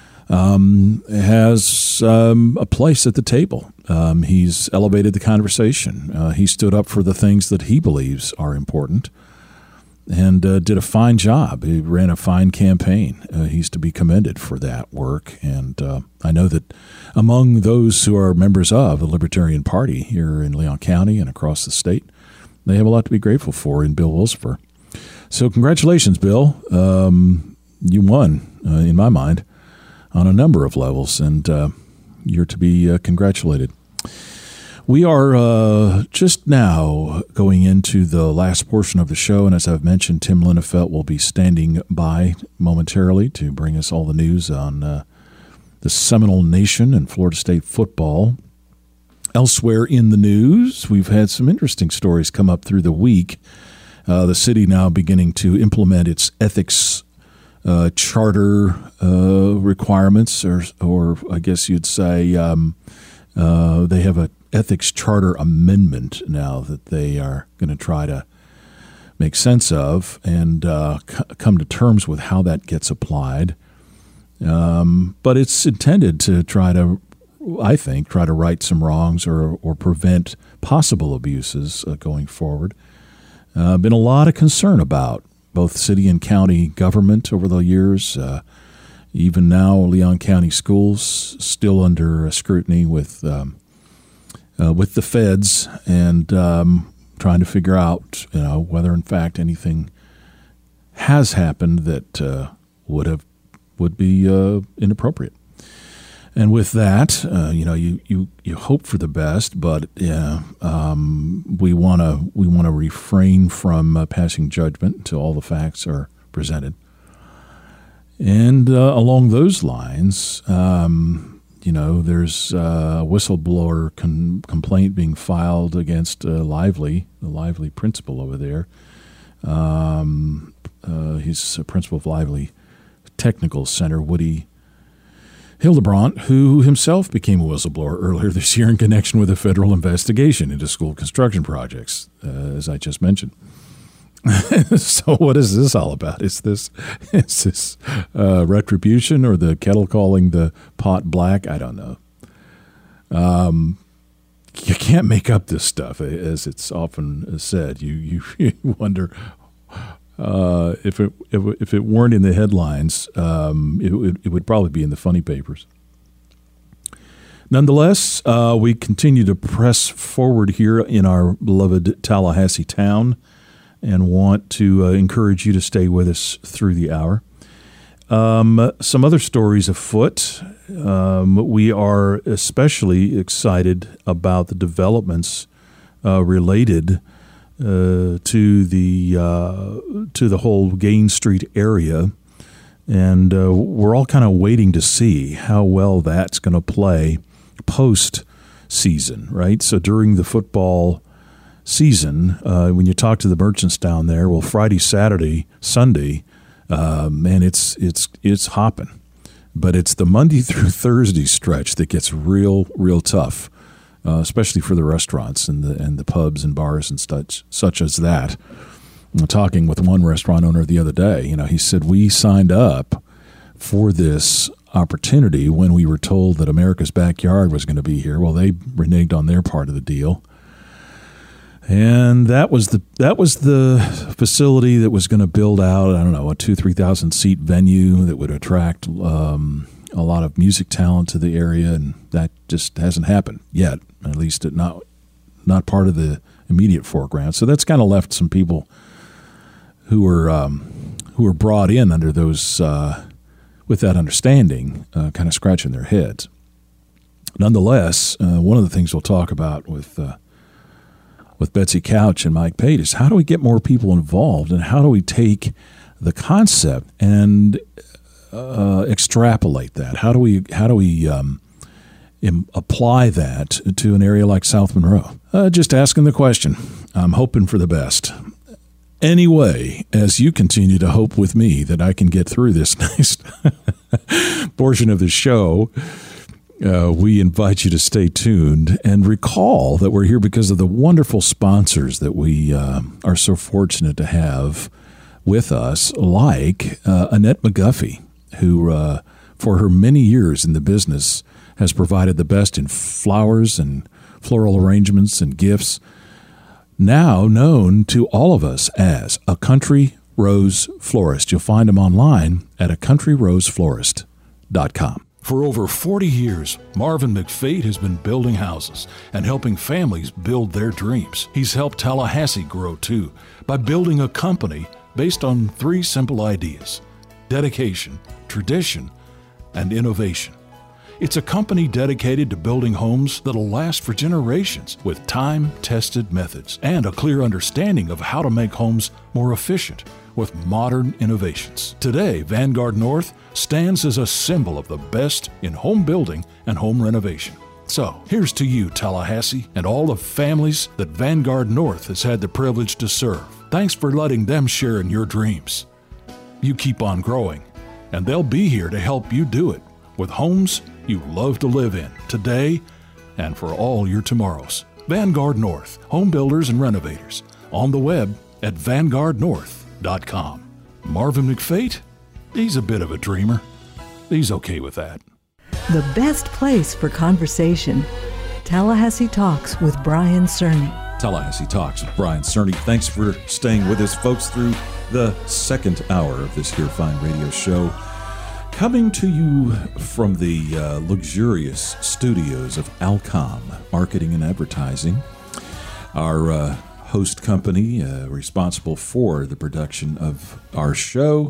has a place at the table. He's elevated the conversation. He stood up for the things that he believes are important and did a fine job. He ran a fine campaign. He's to be commended for that work. And I know that among those who are members of the Libertarian Party here in Leon County and across the state, they have a lot to be grateful for in Bill Wilcifer. So congratulations, Bill. You won, in my mind, on a number of levels, and you're to be congratulated. We are just now going into the last portion of the show, and as I've mentioned, Tim Linafelt will be standing by momentarily to bring us all the news on the Seminole Nation and Florida State football. Elsewhere in the news, we've had some interesting stories come up through the week. The city now beginning to implement its ethics charter requirements, or I guess you'd say they have an ethics charter amendment now that they are going to try to make sense of and come to terms with how that gets applied. But it's intended to try to right some wrongs or prevent possible abuses going forward. Been a lot of concern about both city and county government over the years. Even now, Leon County schools still under scrutiny with the feds and trying to figure out, whether in fact anything has happened that would be inappropriate. And with that, you hope for the best, but we want to refrain from passing judgment until all the facts are presented. And along those lines, there's a whistleblower complaint being filed against the Lively principal over there. He's a principal of Lively Technical Center, Woody Hildebrandt, who himself became a whistleblower earlier this year in connection with a federal investigation into school construction projects, as I just mentioned. So what is this all about? Is this retribution or the kettle calling the pot black? I don't know. You can't make up this stuff, as it's often said. You wonder if it weren't in the headlines, it would probably be in the funny papers. Nonetheless, we continue to press forward here in our beloved Tallahassee town and want to encourage you to stay with us through the hour. Some other stories afoot. We are especially excited about the developments related to the whole Gain Street area, and we're all kind of waiting to see how well that's going to play post-season, right? So during the football season, when you talk to the merchants down there, well, Friday, Saturday, Sunday, man, it's hopping. But it's the Monday through Thursday stretch that gets real tough, especially for the restaurants and the pubs and bars and such as that. I'm talking with one restaurant owner the other day. He said, we signed up for this opportunity when we were told that America's Backyard was going to be here. Well, they reneged on their part of the deal. And that was the facility that was going to build out, I don't know, a 2,000-3,000 seat venue that would attract a lot of music talent to the area, and that just hasn't happened yet, at least not part of the immediate foreground. So that's kind of left some people who were brought in under those with that understanding kind of scratching their heads. Nonetheless, one of the things we'll talk about with Betsy Couch and Mike Pate is how do we get more people involved, and how do we take the concept and extrapolate that? How do we apply that to an area like South Monroe? Just asking the question. I'm hoping for the best. Anyway, as you continue to hope with me that I can get through this next portion of the show, we invite you to stay tuned and recall that we're here because of the wonderful sponsors that we are so fortunate to have with us, like Annette McGuffey, who for her many years in the business has provided the best in flowers and floral arrangements and gifts, now known to all of us as A Country Rose Florist. You'll find them online at acountyroseflorist.com. For over 40 years, Marvin McFate has been building houses and helping families build their dreams. He's helped Tallahassee grow too by building a company based on 3 simple ideas: dedication, tradition, and innovation. It's a company dedicated to building homes that'll last for generations with time-tested methods and a clear understanding of how to make homes more efficient with modern innovations. Today, Vanguard North stands as a symbol of the best in home building and home renovation. So, here's to you, Tallahassee, and all the families that Vanguard North has had the privilege to serve. Thanks for letting them share in your dreams. You keep on growing, and they'll be here to help you do it with homes you love to live in today and for all your tomorrows. Vanguard North, home builders and renovators. On the web at vanguardnorth.com. Marvin McFate, he's a bit of a dreamer. He's okay with that. The best place for conversation. Tallahassee Talks with Brian Cerny. Tallahassee Talks with Brian Cerny. Thanks for staying with us, folks, through the second hour of this here fine radio show. Coming to you from the luxurious studios of Alcom Marketing and Advertising, our host company responsible for the production of our show.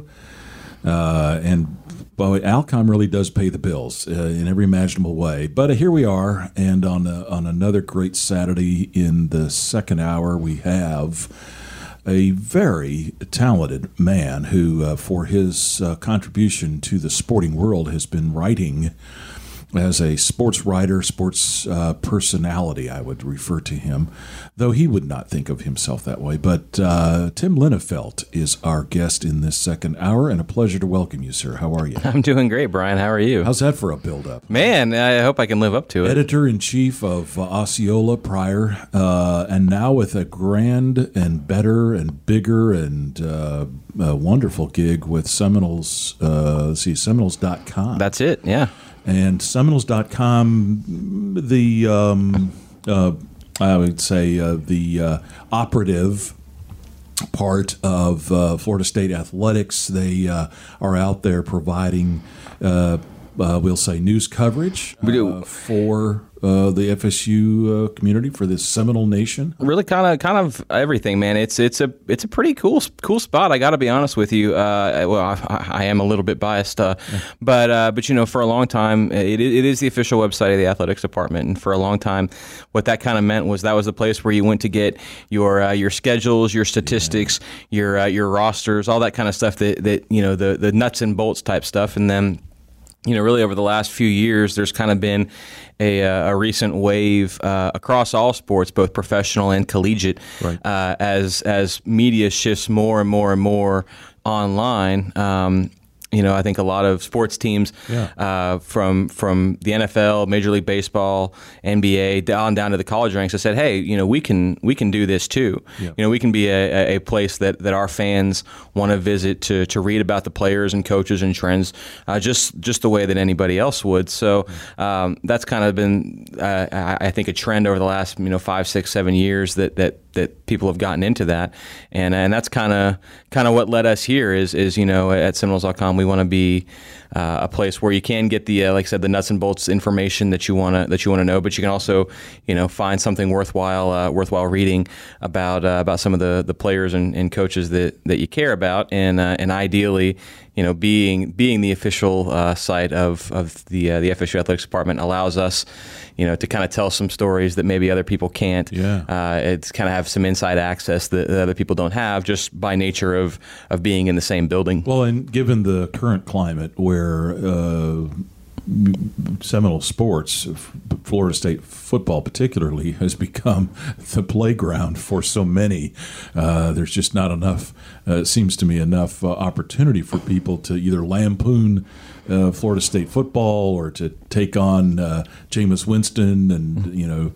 And boy, Alcom really does pay the bills in every imaginable way. But here we are, and on another great Saturday in the second hour, we have a very talented man who, for his contribution to the sporting world, has been writing as a sports writer, sports personality, I would refer to him, though he would not think of himself that way. But Tim Linnefelt is our guest in this second hour, and a pleasure to welcome you, sir. How are you? I'm doing great, Brian. How are you? How's that for a build-up? Man, I hope I can live up to it. Editor-in-chief of Osceola prior, and now with a grand and better and bigger and wonderful gig with Seminoles, Seminoles.com. That's it, yeah. And Seminoles.com, I would say the operative part of Florida State athletics. They are out there providing, we'll say, news coverage for the FSU community, for this Seminole Nation. Really, kind of everything, man. It's a pretty cool spot. I got to be honest with you. I am a little bit biased, but you know, for a long time, it is the official website of the athletics department, and for a long time, what that kind of meant was that was the place where you went to get your schedules, your statistics, your rosters, all that kind of stuff. That you know, the nuts and bolts type stuff, and then, you know, really over the last few years, there's kind of been a recent wave across all sports, both professional and collegiate, right, as media shifts more and more and more online. You know, I think a lot of sports teams from the NFL, Major League Baseball, NBA, down to the college ranks have said, hey, you know, we can do this too. Yeah. You know, we can be a place that our fans want to visit to read about the players and coaches and trends, just the way that anybody else would. So that's kind of been, I think, a trend over the last 5, 6, 7 years that people have gotten into that, and that's kind of what led us here is you know, at Seminoles.com we want to be a place where you can get the like I said, the nuts and bolts information that you want to know, but you can also, you know, find something worthwhile reading about some of the players and coaches that you care about, and ideally, you know, being the official site of the FSU Athletics Department allows us, to kind of tell some stories that maybe other people can't. It's kind of have some inside access that other people don't have just by nature of being in the same building. Well, and given the current climate where Seminole sports, Florida State football particularly, has become the playground for so many. There's just not enough, it seems to me, enough opportunity for people to either lampoon Florida State football or to take on Jameis Winston and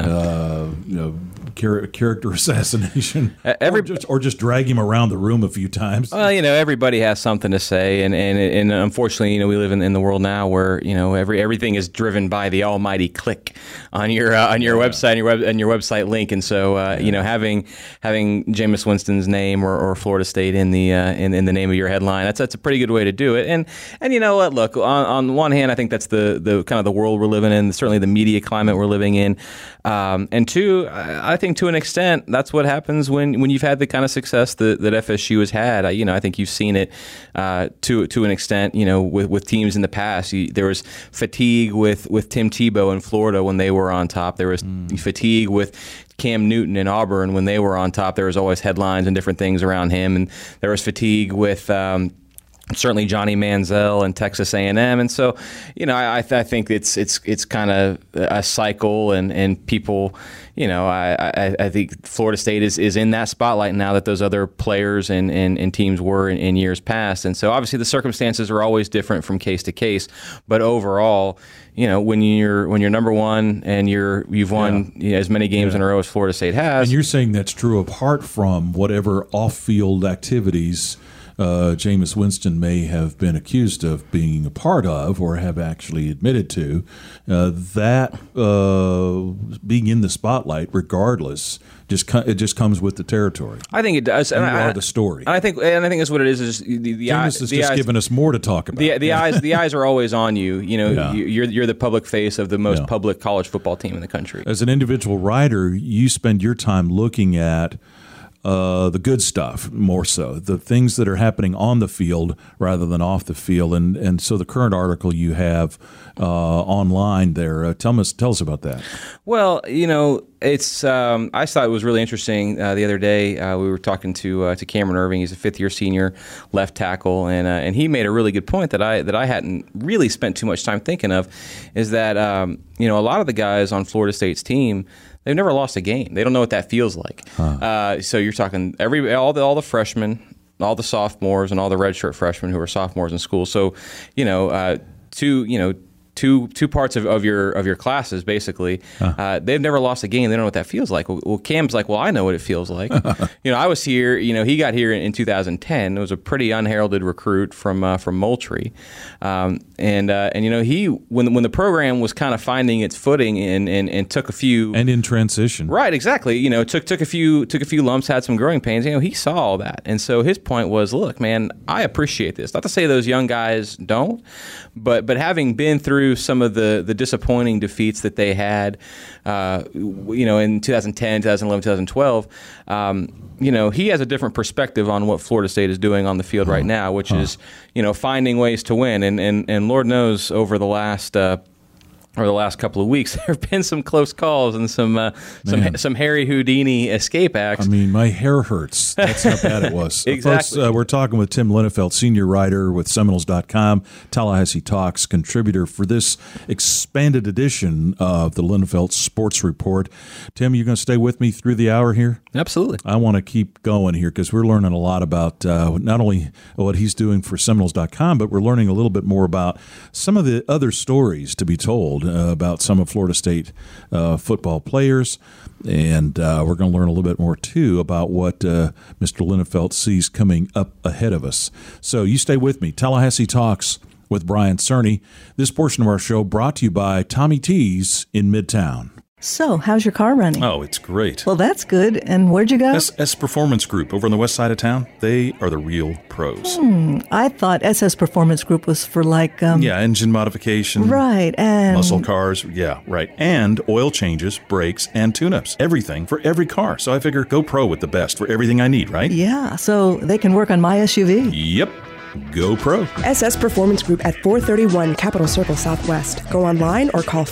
character assassination, or just drag him around the room a few times. Well, everybody has something to say, and unfortunately, we live in the world now where everything is driven by the almighty click on your website and your website link, and so having Jameis Winston's name or Florida State in the name of your headline, that's a pretty good way to do it. And you know what? Look, on one hand, I think that's the kind of the world we're living in, certainly the media climate we're living in, and two, I think to an extent that's what happens when you've had the kind of success that FSU has had. I think you've seen it to an extent. With teams in the past, there was fatigue with Tim Tebow in Florida when they were on top. There was fatigue with Cam Newton in Auburn when they were on top. There was always headlines and different things around him, and there was fatigue with certainly Johnny Manziel and Texas A&M, and so I think it's kind of a cycle, and people, I think Florida State is in that spotlight now that those other players and teams were in years past, and so obviously the circumstances are always different from case to case, but overall, when you're number one and you've won as many games in a row as Florida State has, and you're saying that's true apart from whatever off-field activities Jameis Winston may have been accused of being a part of or have actually admitted to, that being in the spotlight regardless, it just comes with the territory. I think it does. You are the story. I think that's what it is the eyes. Jameis has given us more to talk about. The eyes are always on you. You're the public face of the most public college football team in the country. As an individual writer, you spend your time looking at the good stuff more so, the things that are happening on the field rather than off the field, and so the current article you have online there, tell us about that. Well, it's I thought it was really interesting the other day. We were talking to Cameron Irving. He's a fifth-year senior left tackle, and he made a really good point that I hadn't really spent too much time thinking of, is that a lot of the guys on Florida State's team, they've never lost a game. They don't know what that feels like. So you're talking all the freshmen, all the sophomores, and all the redshirt freshmen who are sophomores in school. So, two parts of your classes basically. They've never lost a game. They don't know what that feels like. Well, Cam's like, well, I know what it feels like. I was here. He got here in 2010. It was a pretty unheralded recruit from Moultrie, and he when the program was kind of finding its footing and took a few and in transition. Right, exactly. Took a few lumps, had some growing pains. He saw all that, and so his point was, look, man, I appreciate this. Not to say those young guys don't, but having been through some of the disappointing defeats that they had, in 2010, 2011, 2012, he has a different perspective on what Florida State is doing on the field right now, which is, finding ways to win. And Lord knows over the last couple of weeks, there have been some close calls and some Harry Houdini escape acts. I mean, my hair hurts. That's how bad it was. Exactly. Folks, we're talking with Tim Linafelt, senior writer with Seminoles.com, Tallahassee Talks contributor for this expanded edition of the Linafelt Sports Report. Tim, you going to stay with me through the hour here? Absolutely. I want to keep going here because we're learning a lot about not only what he's doing for Seminoles.com, but we're learning a little bit more about some of the other stories to be told about some of Florida State football players, and we're going to learn a little bit more, too, about what Mr. Linafelt sees coming up ahead of us. So you stay with me. Tallahassee Talks with Brian Cerny. This portion of our show brought to you by Tommy T's in Midtown. So, how's your car running? Oh, it's great. Well, that's good. And where'd you go? SS Performance Group over on the west side of town. They are the real pros. I thought SS Performance Group was for engine modification. Right, and muscle cars. Yeah, right. And oil changes, brakes, and tune-ups. Everything for every car. So I figure go pro with the best for everything I need, right? Yeah, so they can work on my SUV. Yep. Go pro. SS Performance Group at 431 Capitol Circle Southwest. Go online or call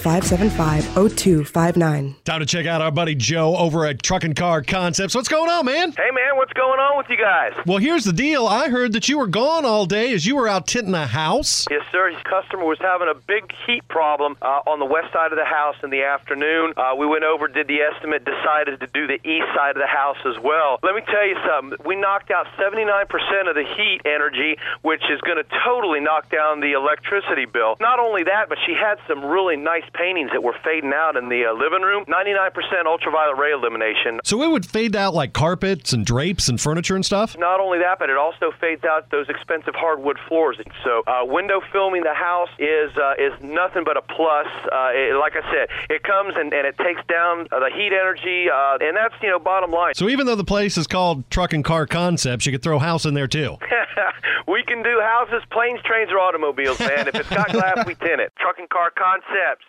575-0259. Time to check out our buddy Joe over at Truck and Car Concepts. What's going on, man? Hey, man, what's going on with you guys? Well, here's the deal. I heard that you were gone all day as you were out tinting a house. Yes, sir. His customer was having a big heat problem on the west side of the house in the afternoon. We went over, did the estimate, decided to do the east side of the house as well. Let me tell you something. We knocked out 79% of the heat energy, which is going to totally knock down the electricity bill. Not only that, but she had some really nice paintings that were fading out in the living room. 99% ultraviolet ray illumination. So it would fade out like carpets and drapes and furniture and stuff? Not only that, but it also fades out those expensive hardwood floors. So window filming the house is nothing but a plus. Like I said, it comes and it takes down the heat energy, and that's, bottom line. So even though the place is called Truck and Car Concepts, you could throw a house in there too. We can do houses, planes, trains, or automobiles, man. If it's got glass, we tint it. Truck and Car Concepts,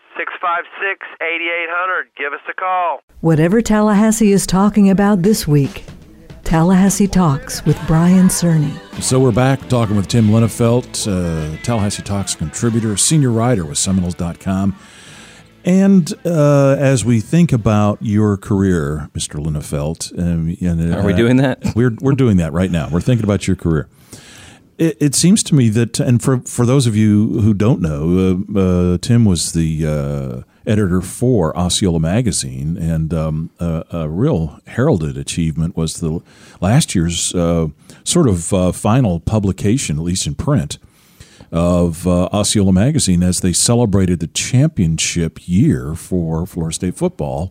656-8800. Give us a call. Whatever Tallahassee is talking about this week, Tallahassee Talks with Brian Cerny. So we're back talking with Tim Linafelt, Tallahassee Talks contributor, senior writer with Seminoles.com. And as we think about your career, Mr. Linafelt, are we doing that? We're doing that right now. We're thinking about your career. It seems to me that, and for those of you who don't know, Tim was the editor for Osceola Magazine, and a real heralded achievement was the last year's sort of final publication, at least in print, of Osceola Magazine as they celebrated the championship year for Florida State football.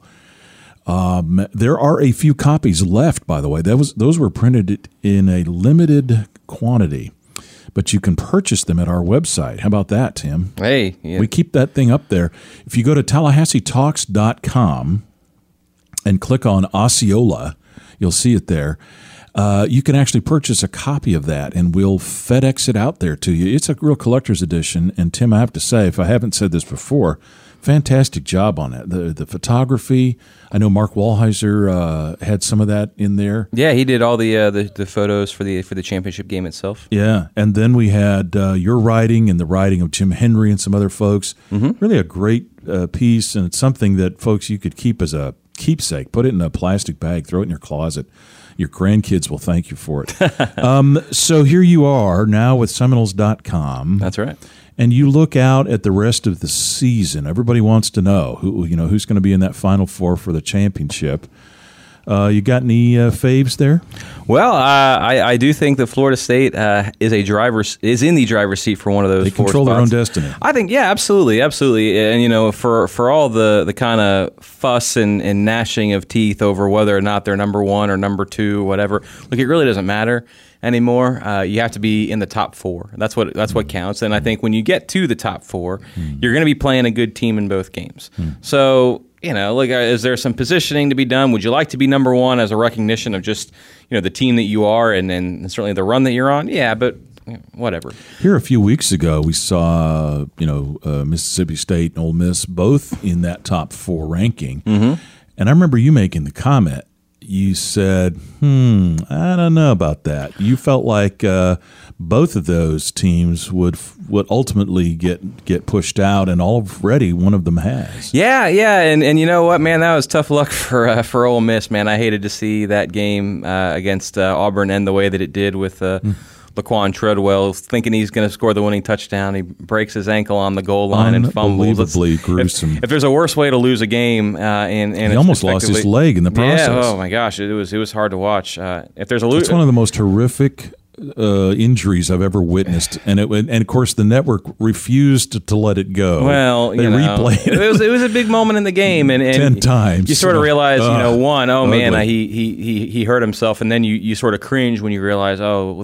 There are a few copies left, by the way. Those were printed in a limited quantity, but you can purchase them at our website. How about that, Tim? Hey. Yeah. We keep that thing up there. If you go to TallahasseeTalks.com and click on Osceola, you'll see it there. You can actually purchase a copy of that, and we'll FedEx it out there to you. It's a real collector's edition, and Tim, I have to say, if I haven't said this before, fantastic job on it. The photography, I know Mark Walheiser had some of that in there. Yeah, he did all the photos for the championship game itself. Yeah, and then we had your writing and the writing of Jim Henry and some other folks. Mm-hmm. Really a great piece, and it's something that, folks, you could keep as a keepsake. Put it in a plastic bag, throw it in your closet. Your grandkids will thank you for it. So here you are now with Seminoles.com. That's right. And you look out at the rest of the season. Everybody wants to know who's going to be in that Final Four for the championship. You got any faves there? Well, I do think that Florida State is in the driver's seat for one of those. They four control spots. their own destiny. I think, yeah, absolutely. And for all the kind of fuss and gnashing of teeth over whether or not they're number one or number two, or whatever. Look, it really doesn't matter anymore. You have to be in the top four. That's what counts. And I think when you get to the top four, you're going to be playing a good team in both games. So, is there some positioning to be done? Would you like to be number one as a recognition of just, the team that you are and certainly the run that you're on? Yeah, but whatever. Here a few weeks ago, we saw, Mississippi State and Ole Miss both in that top four ranking. Mm-hmm. And I remember you making the comment. You said, I don't know about that. You felt like both of those teams would ultimately get pushed out, and already one of them has. Yeah, and you know what, man, that was tough luck for Ole Miss, man. I hated to see that game against Auburn end the way that it did with Laquan Treadwell, thinking he's going to score the winning touchdown. He breaks his ankle on the goal line and fumbles. Unbelievably gruesome. If there's a worse way to lose a game, and he almost lost his leg in the process. Yeah, oh my gosh, it was hard to watch. If there's it's one of the most horrific injuries I've ever witnessed, and of course the network refused to let it go. Well, they replayed it. It was a big moment in the game, and 10 times. You sort of realize, one, ugly. Man, he hurt himself, and then you sort of cringe when you realize,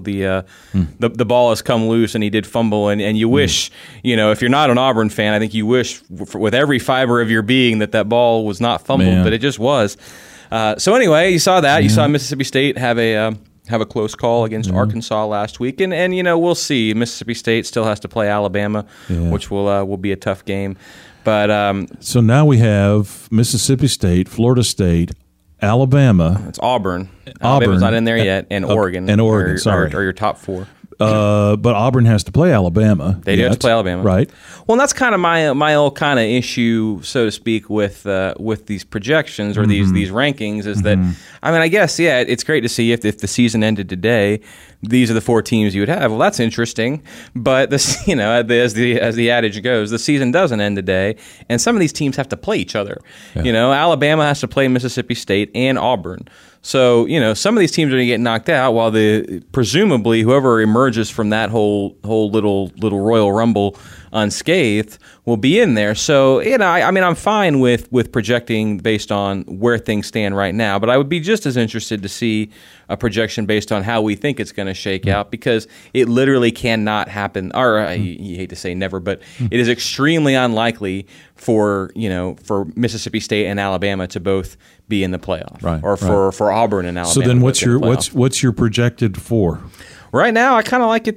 the ball has come loose, and he did fumble, and you wish, if you're not an Auburn fan, I think you wish with every fiber of your being that ball was not fumbled, but it just was. So anyway, you saw that. You saw Mississippi State have a close call against Arkansas last week, and we'll see. Mississippi State still has to play Alabama, which will be a tough game. But so now we have Mississippi State, Florida State, Alabama. It's Auburn. Alabama's not in there yet, and Oregon. And Oregon, sorry. Are your top four. But Auburn has to play Alabama. They do have to play Alabama, right? Well, and that's kind of my old kind of issue, so to speak, with these projections or these rankings. Is that I guess it's great to see if the season ended today, these are the 4 teams you would have. Well, that's interesting, but this, as the adage goes, the season doesn't end today, and some of these teams have to play each other. Yeah. Alabama has to play Mississippi State and Auburn. So, some of these teams are going to get knocked out while presumably whoever emerges from that whole little Royal Rumble unscathed will be in there. So, I'm fine with projecting based on where things stand right now, but I would be just as interested to see a projection based on how we think it's going to shake out, because it literally cannot happen. Or you hate to say never, but it is extremely unlikely for Mississippi State and Alabama to both be in the playoff, right, or for Auburn and Alabama. So then, what's your projected 4? Right now, I kind of like it.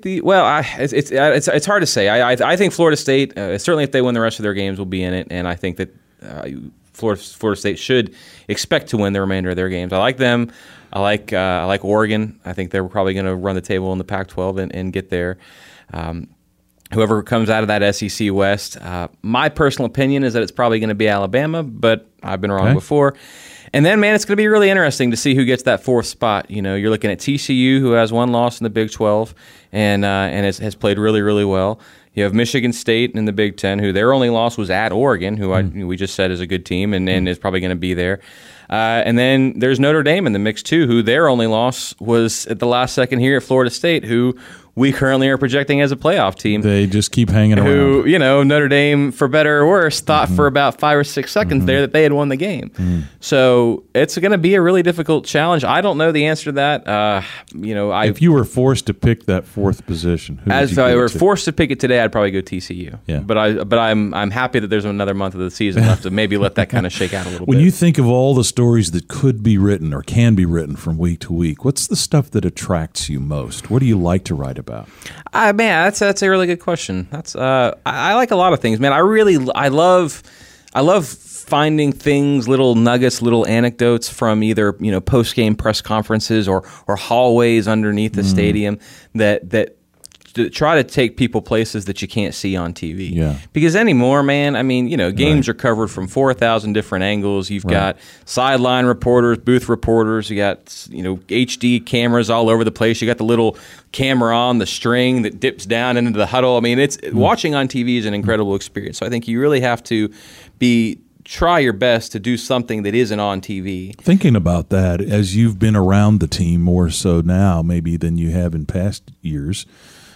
It's hard to say. I think Florida State, certainly if they win the rest of their games, will be in it, and I think that Florida State should expect to win the remainder of their games. I like them. I like Oregon. I think they're probably going to run the table in the Pac-12 and get there. Whoever comes out of that SEC West, my personal opinion is that it's probably going to be Alabama, but I've been wrong before. And then, man, it's going to be really interesting to see who gets that 4th spot. You're looking at TCU, who has 1 loss in the Big 12 and has played really, really well. You have Michigan State in the Big 10, who their only loss was at Oregon, who we just said is a good team and is probably going to be there. And then there's Notre Dame in the mix, too, who their only loss was at the last second here at Florida State, who we currently are projecting as a playoff team. They just keep hanging around. Who, Notre Dame, for better or worse, thought for about 5 or 6 seconds there that they had won the game. So it's going to be a really difficult challenge. I don't know the answer to that. If you were forced to pick that 4th position, if I were forced to pick it today, I'd probably go TCU. Yeah. But I'm happy that there's another month of the season left to maybe let that kind of shake out a little bit. When you think of all the stories that could be written or can be written from week to week, what's the stuff that attracts you most? What do you like to write about? Man, that's a really good question. That's I like a lot of things, man. I love finding things, little nuggets, little anecdotes from either post game press conferences or hallways underneath the stadium that try to take people places that you can't see on TV. Yeah. Because anymore, man, games are covered from 4,000 different angles. You've got sideline reporters, booth reporters. You got HD cameras all over the place. You got the little camera on the string that dips down into the huddle. It's watching on TV is an incredible experience. So I think you really have to try your best to do something that isn't on TV. Thinking about that, as you've been around the team more so now maybe than you have in past years,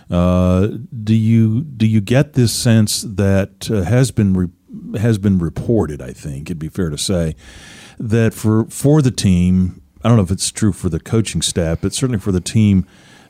do you get this sense that has been reported? I think it'd be fair to say that for the team, I don't know if it's true for the coaching staff, but certainly for the team,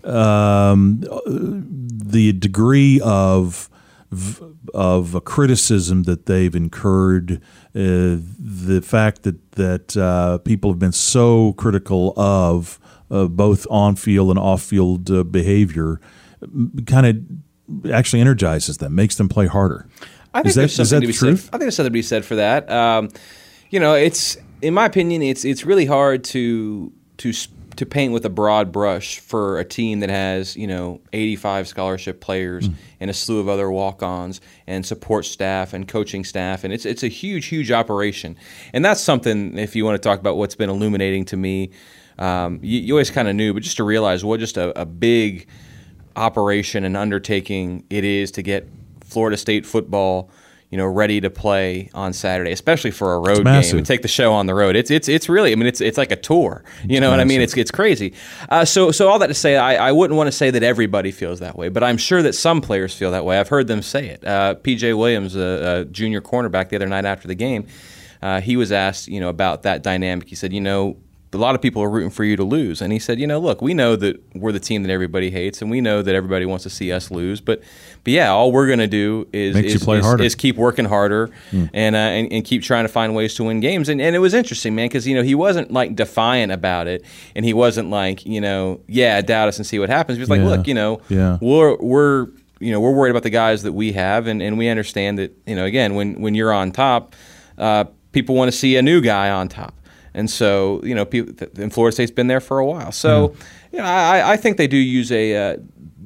the degree of a criticism that they've incurred, the fact that people have been so critical of both on-field and off-field behavior, kind of actually energizes them, makes them play harder. I think there's something to be said. I think there's something to be said for that. It's in my opinion, it's really hard to paint with a broad brush for a team that has 85 scholarship players and a slew of other walk-ons and support staff and coaching staff, and it's a huge operation. And that's something, if you want to talk about what's been illuminating to me, you always kind of knew, but just to realize what just a big operation and undertaking it is to get Florida State football, ready to play on Saturday, especially for a road game. We take the show on the road. It's really, it's like a tour. You know what I mean? It's crazy. So all that to say, I wouldn't want to say that everybody feels that way, but I'm sure that some players feel that way. I've heard them say it. P.J. Williams, a junior cornerback, the other night after the game, he was asked, about that dynamic. He said, a lot of people are rooting for you to lose. And he said, look, we know that we're the team that everybody hates, and we know that everybody wants to see us lose. But yeah, all we're going to do is keep working harder and keep trying to find ways to win games. And it was interesting, man, because, he wasn't, like, defiant about it. And he wasn't like, doubt us and see what happens. He was like, look, we're worried about the guys that we have, and we understand that, again, when you're on top, people want to see a new guy on top. And so, people in Florida State's been there for a while. So, I think they do use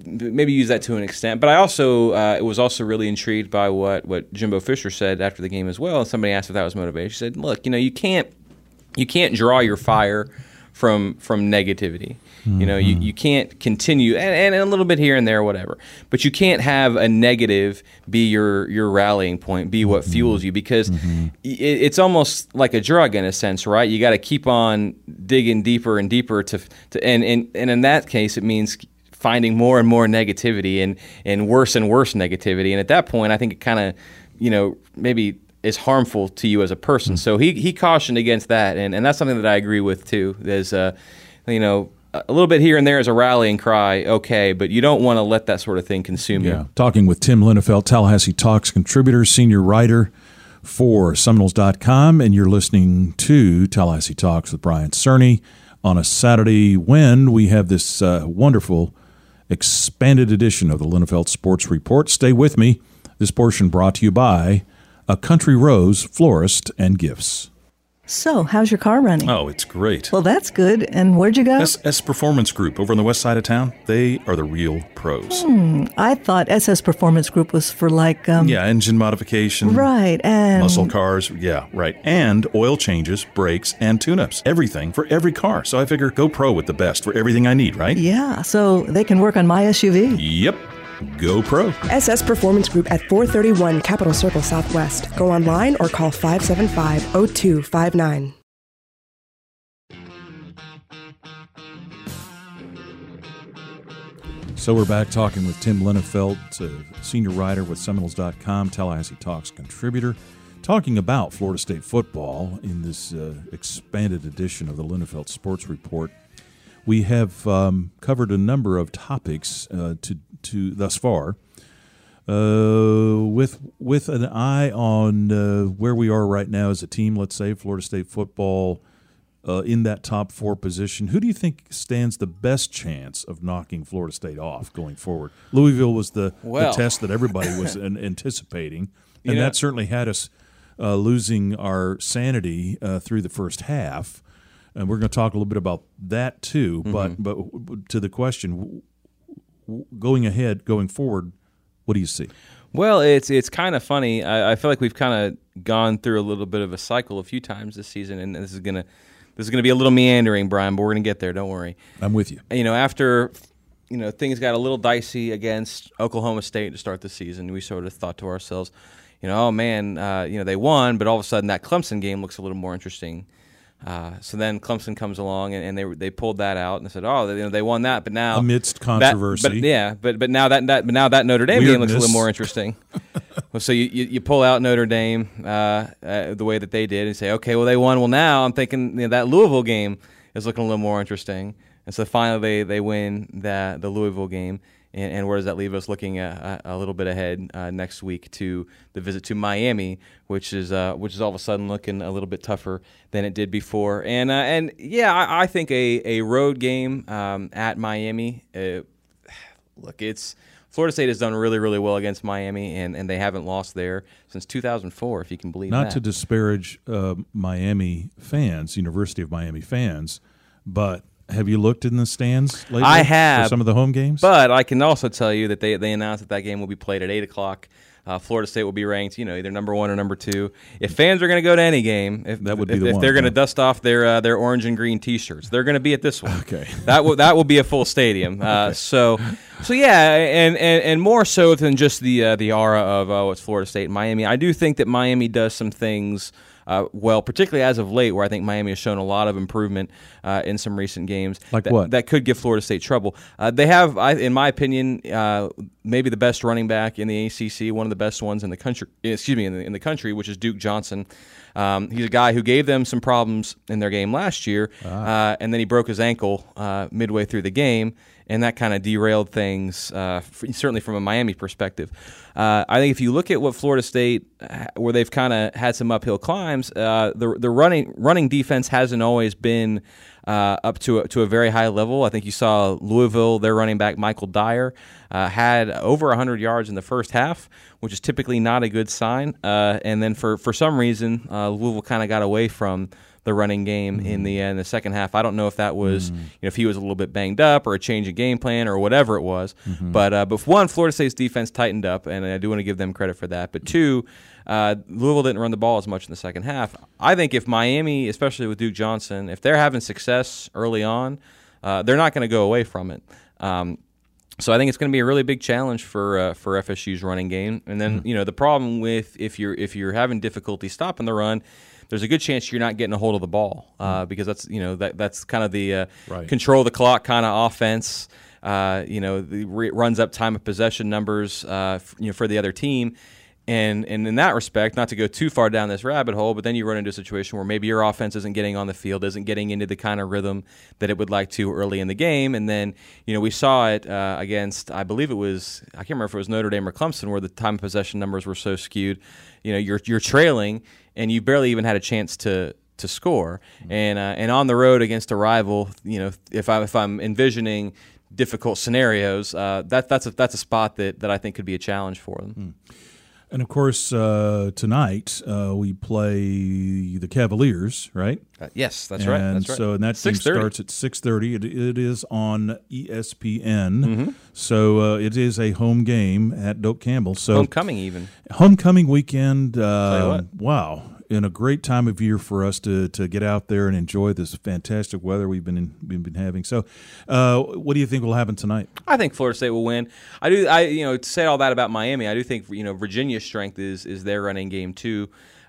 maybe use that to an extent. But I also was also really intrigued by what Jimbo Fisher said after the game as well. And somebody asked if that was motivation. He said, "Look, you can't draw your fire from negativity. Mm-hmm. You can't continue and a little bit here and there, whatever. But you can't have a negative be your rallying point, be what fuels you, because it's almost like a drug in a sense, right? You got to keep on digging deeper and deeper and in that case, it means finding more and more negativity and worse negativity. And at that point, I think it kind of, maybe is harmful to you as a person. So he cautioned against that, and that's something that I agree with too. There's a little bit here and there is a rallying cry, okay, but you don't want to let that sort of thing consume you. Talking with Tim Linafelt, Tallahassee Talks contributor, senior writer for Seminoles.com, and you're listening to Tallahassee Talks with Brian Cerny on a Saturday when we have this wonderful expanded edition of the Linafelt Sports Report. Stay with me. This portion brought to you by A Country Rose Florist and Gifts. So, how's your car running? Oh, it's great. Well, that's good. And where'd you go? SS Performance Group over on the west side of town. They are the real pros. I thought SS Performance Group was for engine modification. Right, and muscle cars. Yeah, right. And oil changes, brakes, and tune-ups. Everything for every car. So I figure go pro with the best for everything I need, right? Yeah, so they can work on my SUV. Yep. Go pro. SS Performance Group at 431 Capitol Circle Southwest. Go online or call 575-0259. So we're back talking with Tim Linafelt, senior writer with Seminoles.com, Tallahassee Talks contributor, talking about Florida State football in this expanded edition of the Linafelt Sports Report. We have covered a number of topics to thus far, with an eye on where we are right now as a team. Let's say Florida State football in that top 4 position. Who do you think stands the best chance of knocking Florida State off going forward? Louisville was the test that everybody was anticipating, and that certainly had us losing our sanity through the first half. And we're going to talk a little bit about that too. But to the question, going forward, what do you see? Well, it's kind of funny. I feel like we've kind of gone through a little bit of a cycle a few times this season, and this is gonna be a little meandering, Brian. But we're gonna get there. Don't worry. I'm with you. After things got a little dicey against Oklahoma State to start the season, we sort of thought to ourselves, oh man, they won, but all of a sudden that Clemson game looks a little more interesting. So then Clemson comes along and they pulled that out and said, they won that, but now amidst controversy, but now that Notre Dame game looks a little more interesting. So you pull out Notre Dame the way that they did and say, okay, well they won. Well now I'm thinking that Louisville game is looking a little more interesting, and so finally they win the Louisville game. And where does that leave us? Looking a little bit ahead next week to the visit to Miami, which is all of a sudden looking a little bit tougher than it did before. And I think a road game at Miami. It's Florida State has done really, really well against Miami, and they haven't lost there since 2004, if you can believe that. Not to disparage Miami fans, University of Miami fans, but have you looked in the stands lately? I have. For some of the home games? But I can also tell you that they announced that game will be played at 8 o'clock. Florida State will be ranked, either number 1 or number 2. If fans are going to go to any game, if they're going to dust off their orange and green T-shirts, they're going to be at this one. Okay, that will be a full stadium. Okay. So yeah, and more so than just the aura of it's Florida State and Miami. I do think that Miami does some things particularly as of late, where I think Miami has shown a lot of improvement in some recent games. Like what? That could give Florida State trouble. They have, in my opinion, maybe the best running back in the ACC, one of the best ones in the country. In the country, which is Duke Johnson. He's a guy who gave them some problems in their game last year, and then he broke his ankle midway through the game, and that kind of derailed things, certainly from a Miami perspective. I think if you look at what Florida State, where they've kind of had some uphill climbs, the running defense hasn't always been up to a very high level. I think you saw Louisville, their running back Michael Dyer, had over 100 yards in the first half, which is typically not a good sign. And then for some reason, Louisville kind of got away from the running game in the second half. I don't know if that was if he was a little bit banged up or a change of game plan or whatever it was. But one, Florida State's defense tightened up, and I do want to give them credit for that. But two, Louisville didn't run the ball as much in the second half. I think if Miami, especially with Duke Johnson, if they're having success early on, they're not going to go away from it. So I think it's going to be a really big challenge for FSU's running game. And then the problem with if you're having difficulty stopping the run, there's a good chance you're not getting a hold of the ball because that's kind of the control the clock kind of offense. It runs up time of possession numbers for the other team. And in that respect, not to go too far down this rabbit hole, but then you run into a situation where maybe your offense isn't getting on the field, isn't getting into the kind of rhythm that it would like to early in the game. And then, we saw it against, I believe it was, I can't remember if it was Notre Dame or Clemson, where the time of possession numbers were so skewed. You're trailing, and you barely even had a chance to score. And on the road against a rival, if I'm envisioning difficult scenarios, that's a spot that I think could be a challenge for them. And, of course, tonight we play the Cavaliers, right? Yes, that's right. And that game starts at 6:30. It is on ESPN. So it is a home game at Doak Campbell. So Homecoming weekend. Wow. And a great time of year for us to get out there and enjoy this fantastic weather we've been having. So, what do you think will happen tonight? I think Florida State will win. To say all that about Miami, I do think Virginia's strength is their running game too.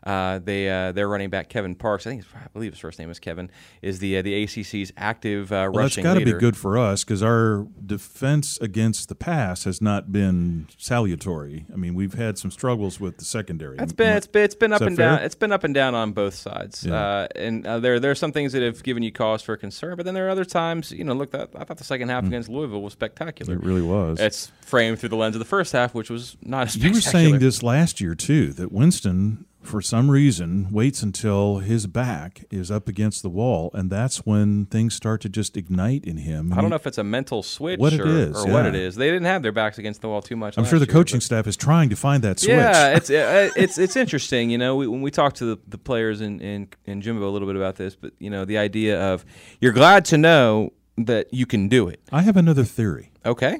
Their running back Kevin Parks, I believe his first name is Kevin, is the ACC's active rushing leader. That's got to be good for us because our defense against the pass has not been salutary. I mean, we've had some struggles with the secondary. It's been up and down. It's been up and down on both sides. Yeah. There are some things that have given you cause for concern, but then there are other times. I thought the second half against Louisville was spectacular. It really was. It's framed through the lens of the first half, which was not as spectacular. You were saying this last year too, that Winston, for some reason, waits until his back is up against the wall, and that's when things start to just ignite in him. I don't know if it's a mental switch what it is. They didn't have their backs against the wall too much. I'm sure the coaching staff is trying to find that switch. Yeah, it's interesting. When we talked to the players in Jimbo a little bit about this, but the idea of you're glad to know that you can do it. I have another theory. Okay.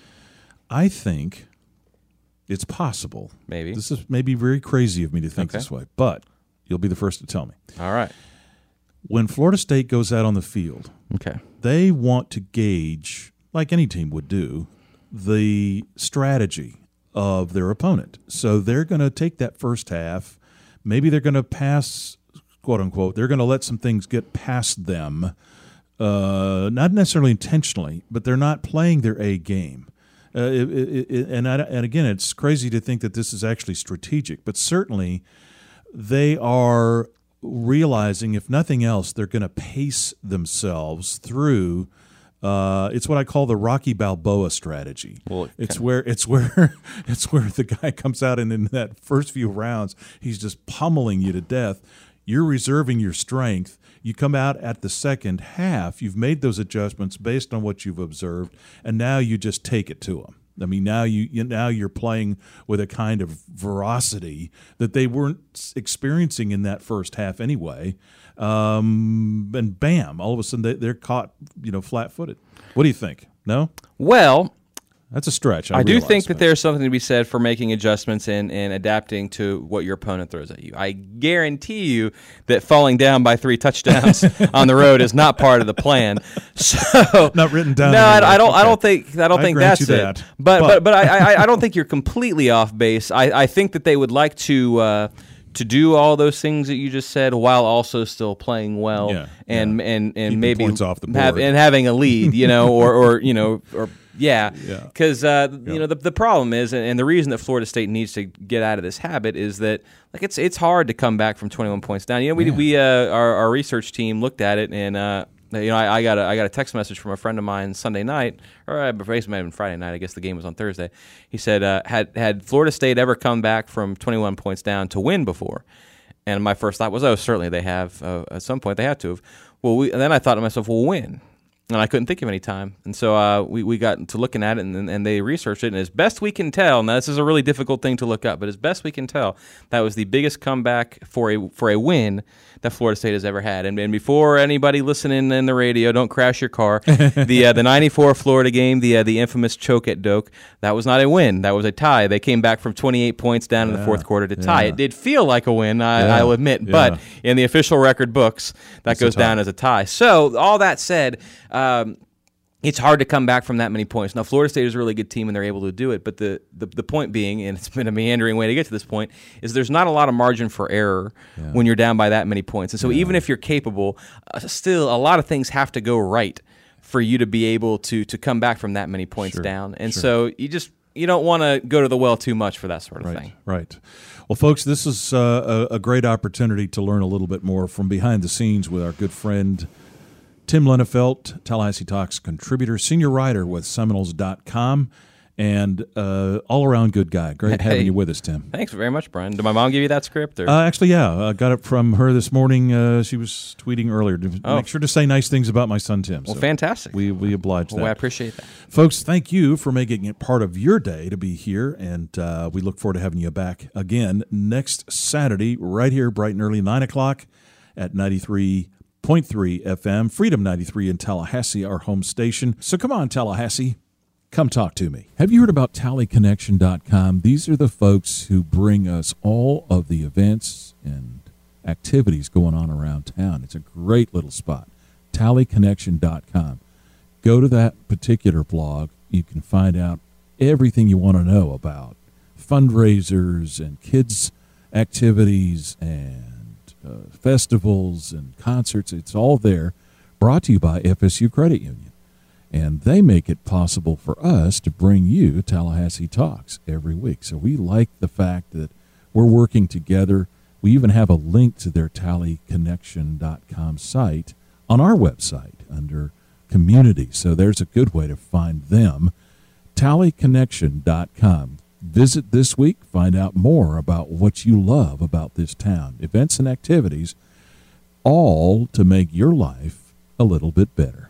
I think it's possible. Maybe. This is maybe very crazy of me to think this way, but you'll be the first to tell me. All right. When Florida State goes out on the field, they want to gauge, like any team would do, the strategy of their opponent. So they're going to take that first half. Maybe they're going to pass, quote unquote, they're going to let some things get past them, not necessarily intentionally, but they're not playing their A game. And again, it's crazy to think that this is actually strategic, but certainly they are realizing, if nothing else, they're going to pace themselves through. It's what I call the Rocky Balboa strategy. It's where the guy comes out and in that first few rounds, he's just pummeling you to death. You're reserving your strength. You come out at the second half, you've made those adjustments based on what you've observed, and now you just take it to them. I mean, now you're playing with a kind of veracity that they weren't experiencing in that first half anyway. And bam, all of a sudden they're caught, flat-footed. What do you think? No? Well, that's a stretch. I do think that there's something to be said for making adjustments and adapting to what your opponent throws at you. I guarantee you that falling down by 3 touchdowns on the road is not part of the plan. So not written down. No, I don't think that's it. But I don't think you're completely off base. I think that they would like to do all those things that you just said while also still playing well and maybe points off the board. and having a lead, because the problem is, and the reason that Florida State needs to get out of this habit is that it's hard to come back from 21 points down. Our research team looked at it, and I got a text message from a friend of mine Sunday night, or it might have been Friday night. I guess the game was on Thursday. He said, had Florida State ever come back from 21 points down to win before? And my first thought was, certainly they have. At some point they had to have. And then I thought to myself, when? And I couldn't think of any time. And so we got to looking at it, and they researched it. And as best we can tell, now this is a really difficult thing to look up, but as best we can tell, that was the biggest comeback for a win that Florida State has ever had. And before anybody listening in the radio, don't crash your car. The 94 Florida game, the infamous choke at Doak, that was not a win. That was a tie. They came back from 28 points down in the fourth quarter to tie. It did feel like a win, I'll admit, but in the official record books, that goes down as a tie. So all that said, it's hard to come back from that many points. Now, Florida State is a really good team, and they're able to do it. But the point being, and it's been a meandering way to get to this point, is there's not a lot of margin for error when you're down by that many points. And so even if you're capable, still a lot of things have to go right for you to be able to come back from that many points down. And so you don't want to go to the well too much for that sort of thing. Right. Well, folks, this is a great opportunity to learn a little bit more from behind the scenes with our good friend Tim Lenefelt, Tallahassee Talks contributor, senior writer with Seminoles.com, and all-around good guy. Great having you with us, Tim. Thanks very much, Brian. Did my mom give you that script? Or? Actually, I got it from her this morning. She was tweeting earlier to make sure to say nice things about my son, Tim. Well, fantastic. We oblige that. Well, I appreciate that. Folks, thank you for making it part of your day to be here, and we look forward to having you back again next Saturday right here bright and early, 9 o'clock at 93.3 FM, Freedom 93 in Tallahassee, our home station. So come on, Tallahassee, come talk to me. Have you heard about TallyConnection.com? These are the folks who bring us all of the events and activities going on around town. It's a great little spot, TallyConnection.com. Go to that particular blog. You can find out everything you want to know about fundraisers and kids' activities and festivals and concerts. It's all there, brought to you by FSU Credit Union. And they make it possible for us to bring you Tallahassee Talks every week. So we like the fact that we're working together. We even have a link to their TallyConnection.com site on our website under Community. So there's a good way to find them. TallyConnection.com. Visit this week, find out more about what you love about this town, events and activities, all to make your life a little bit better.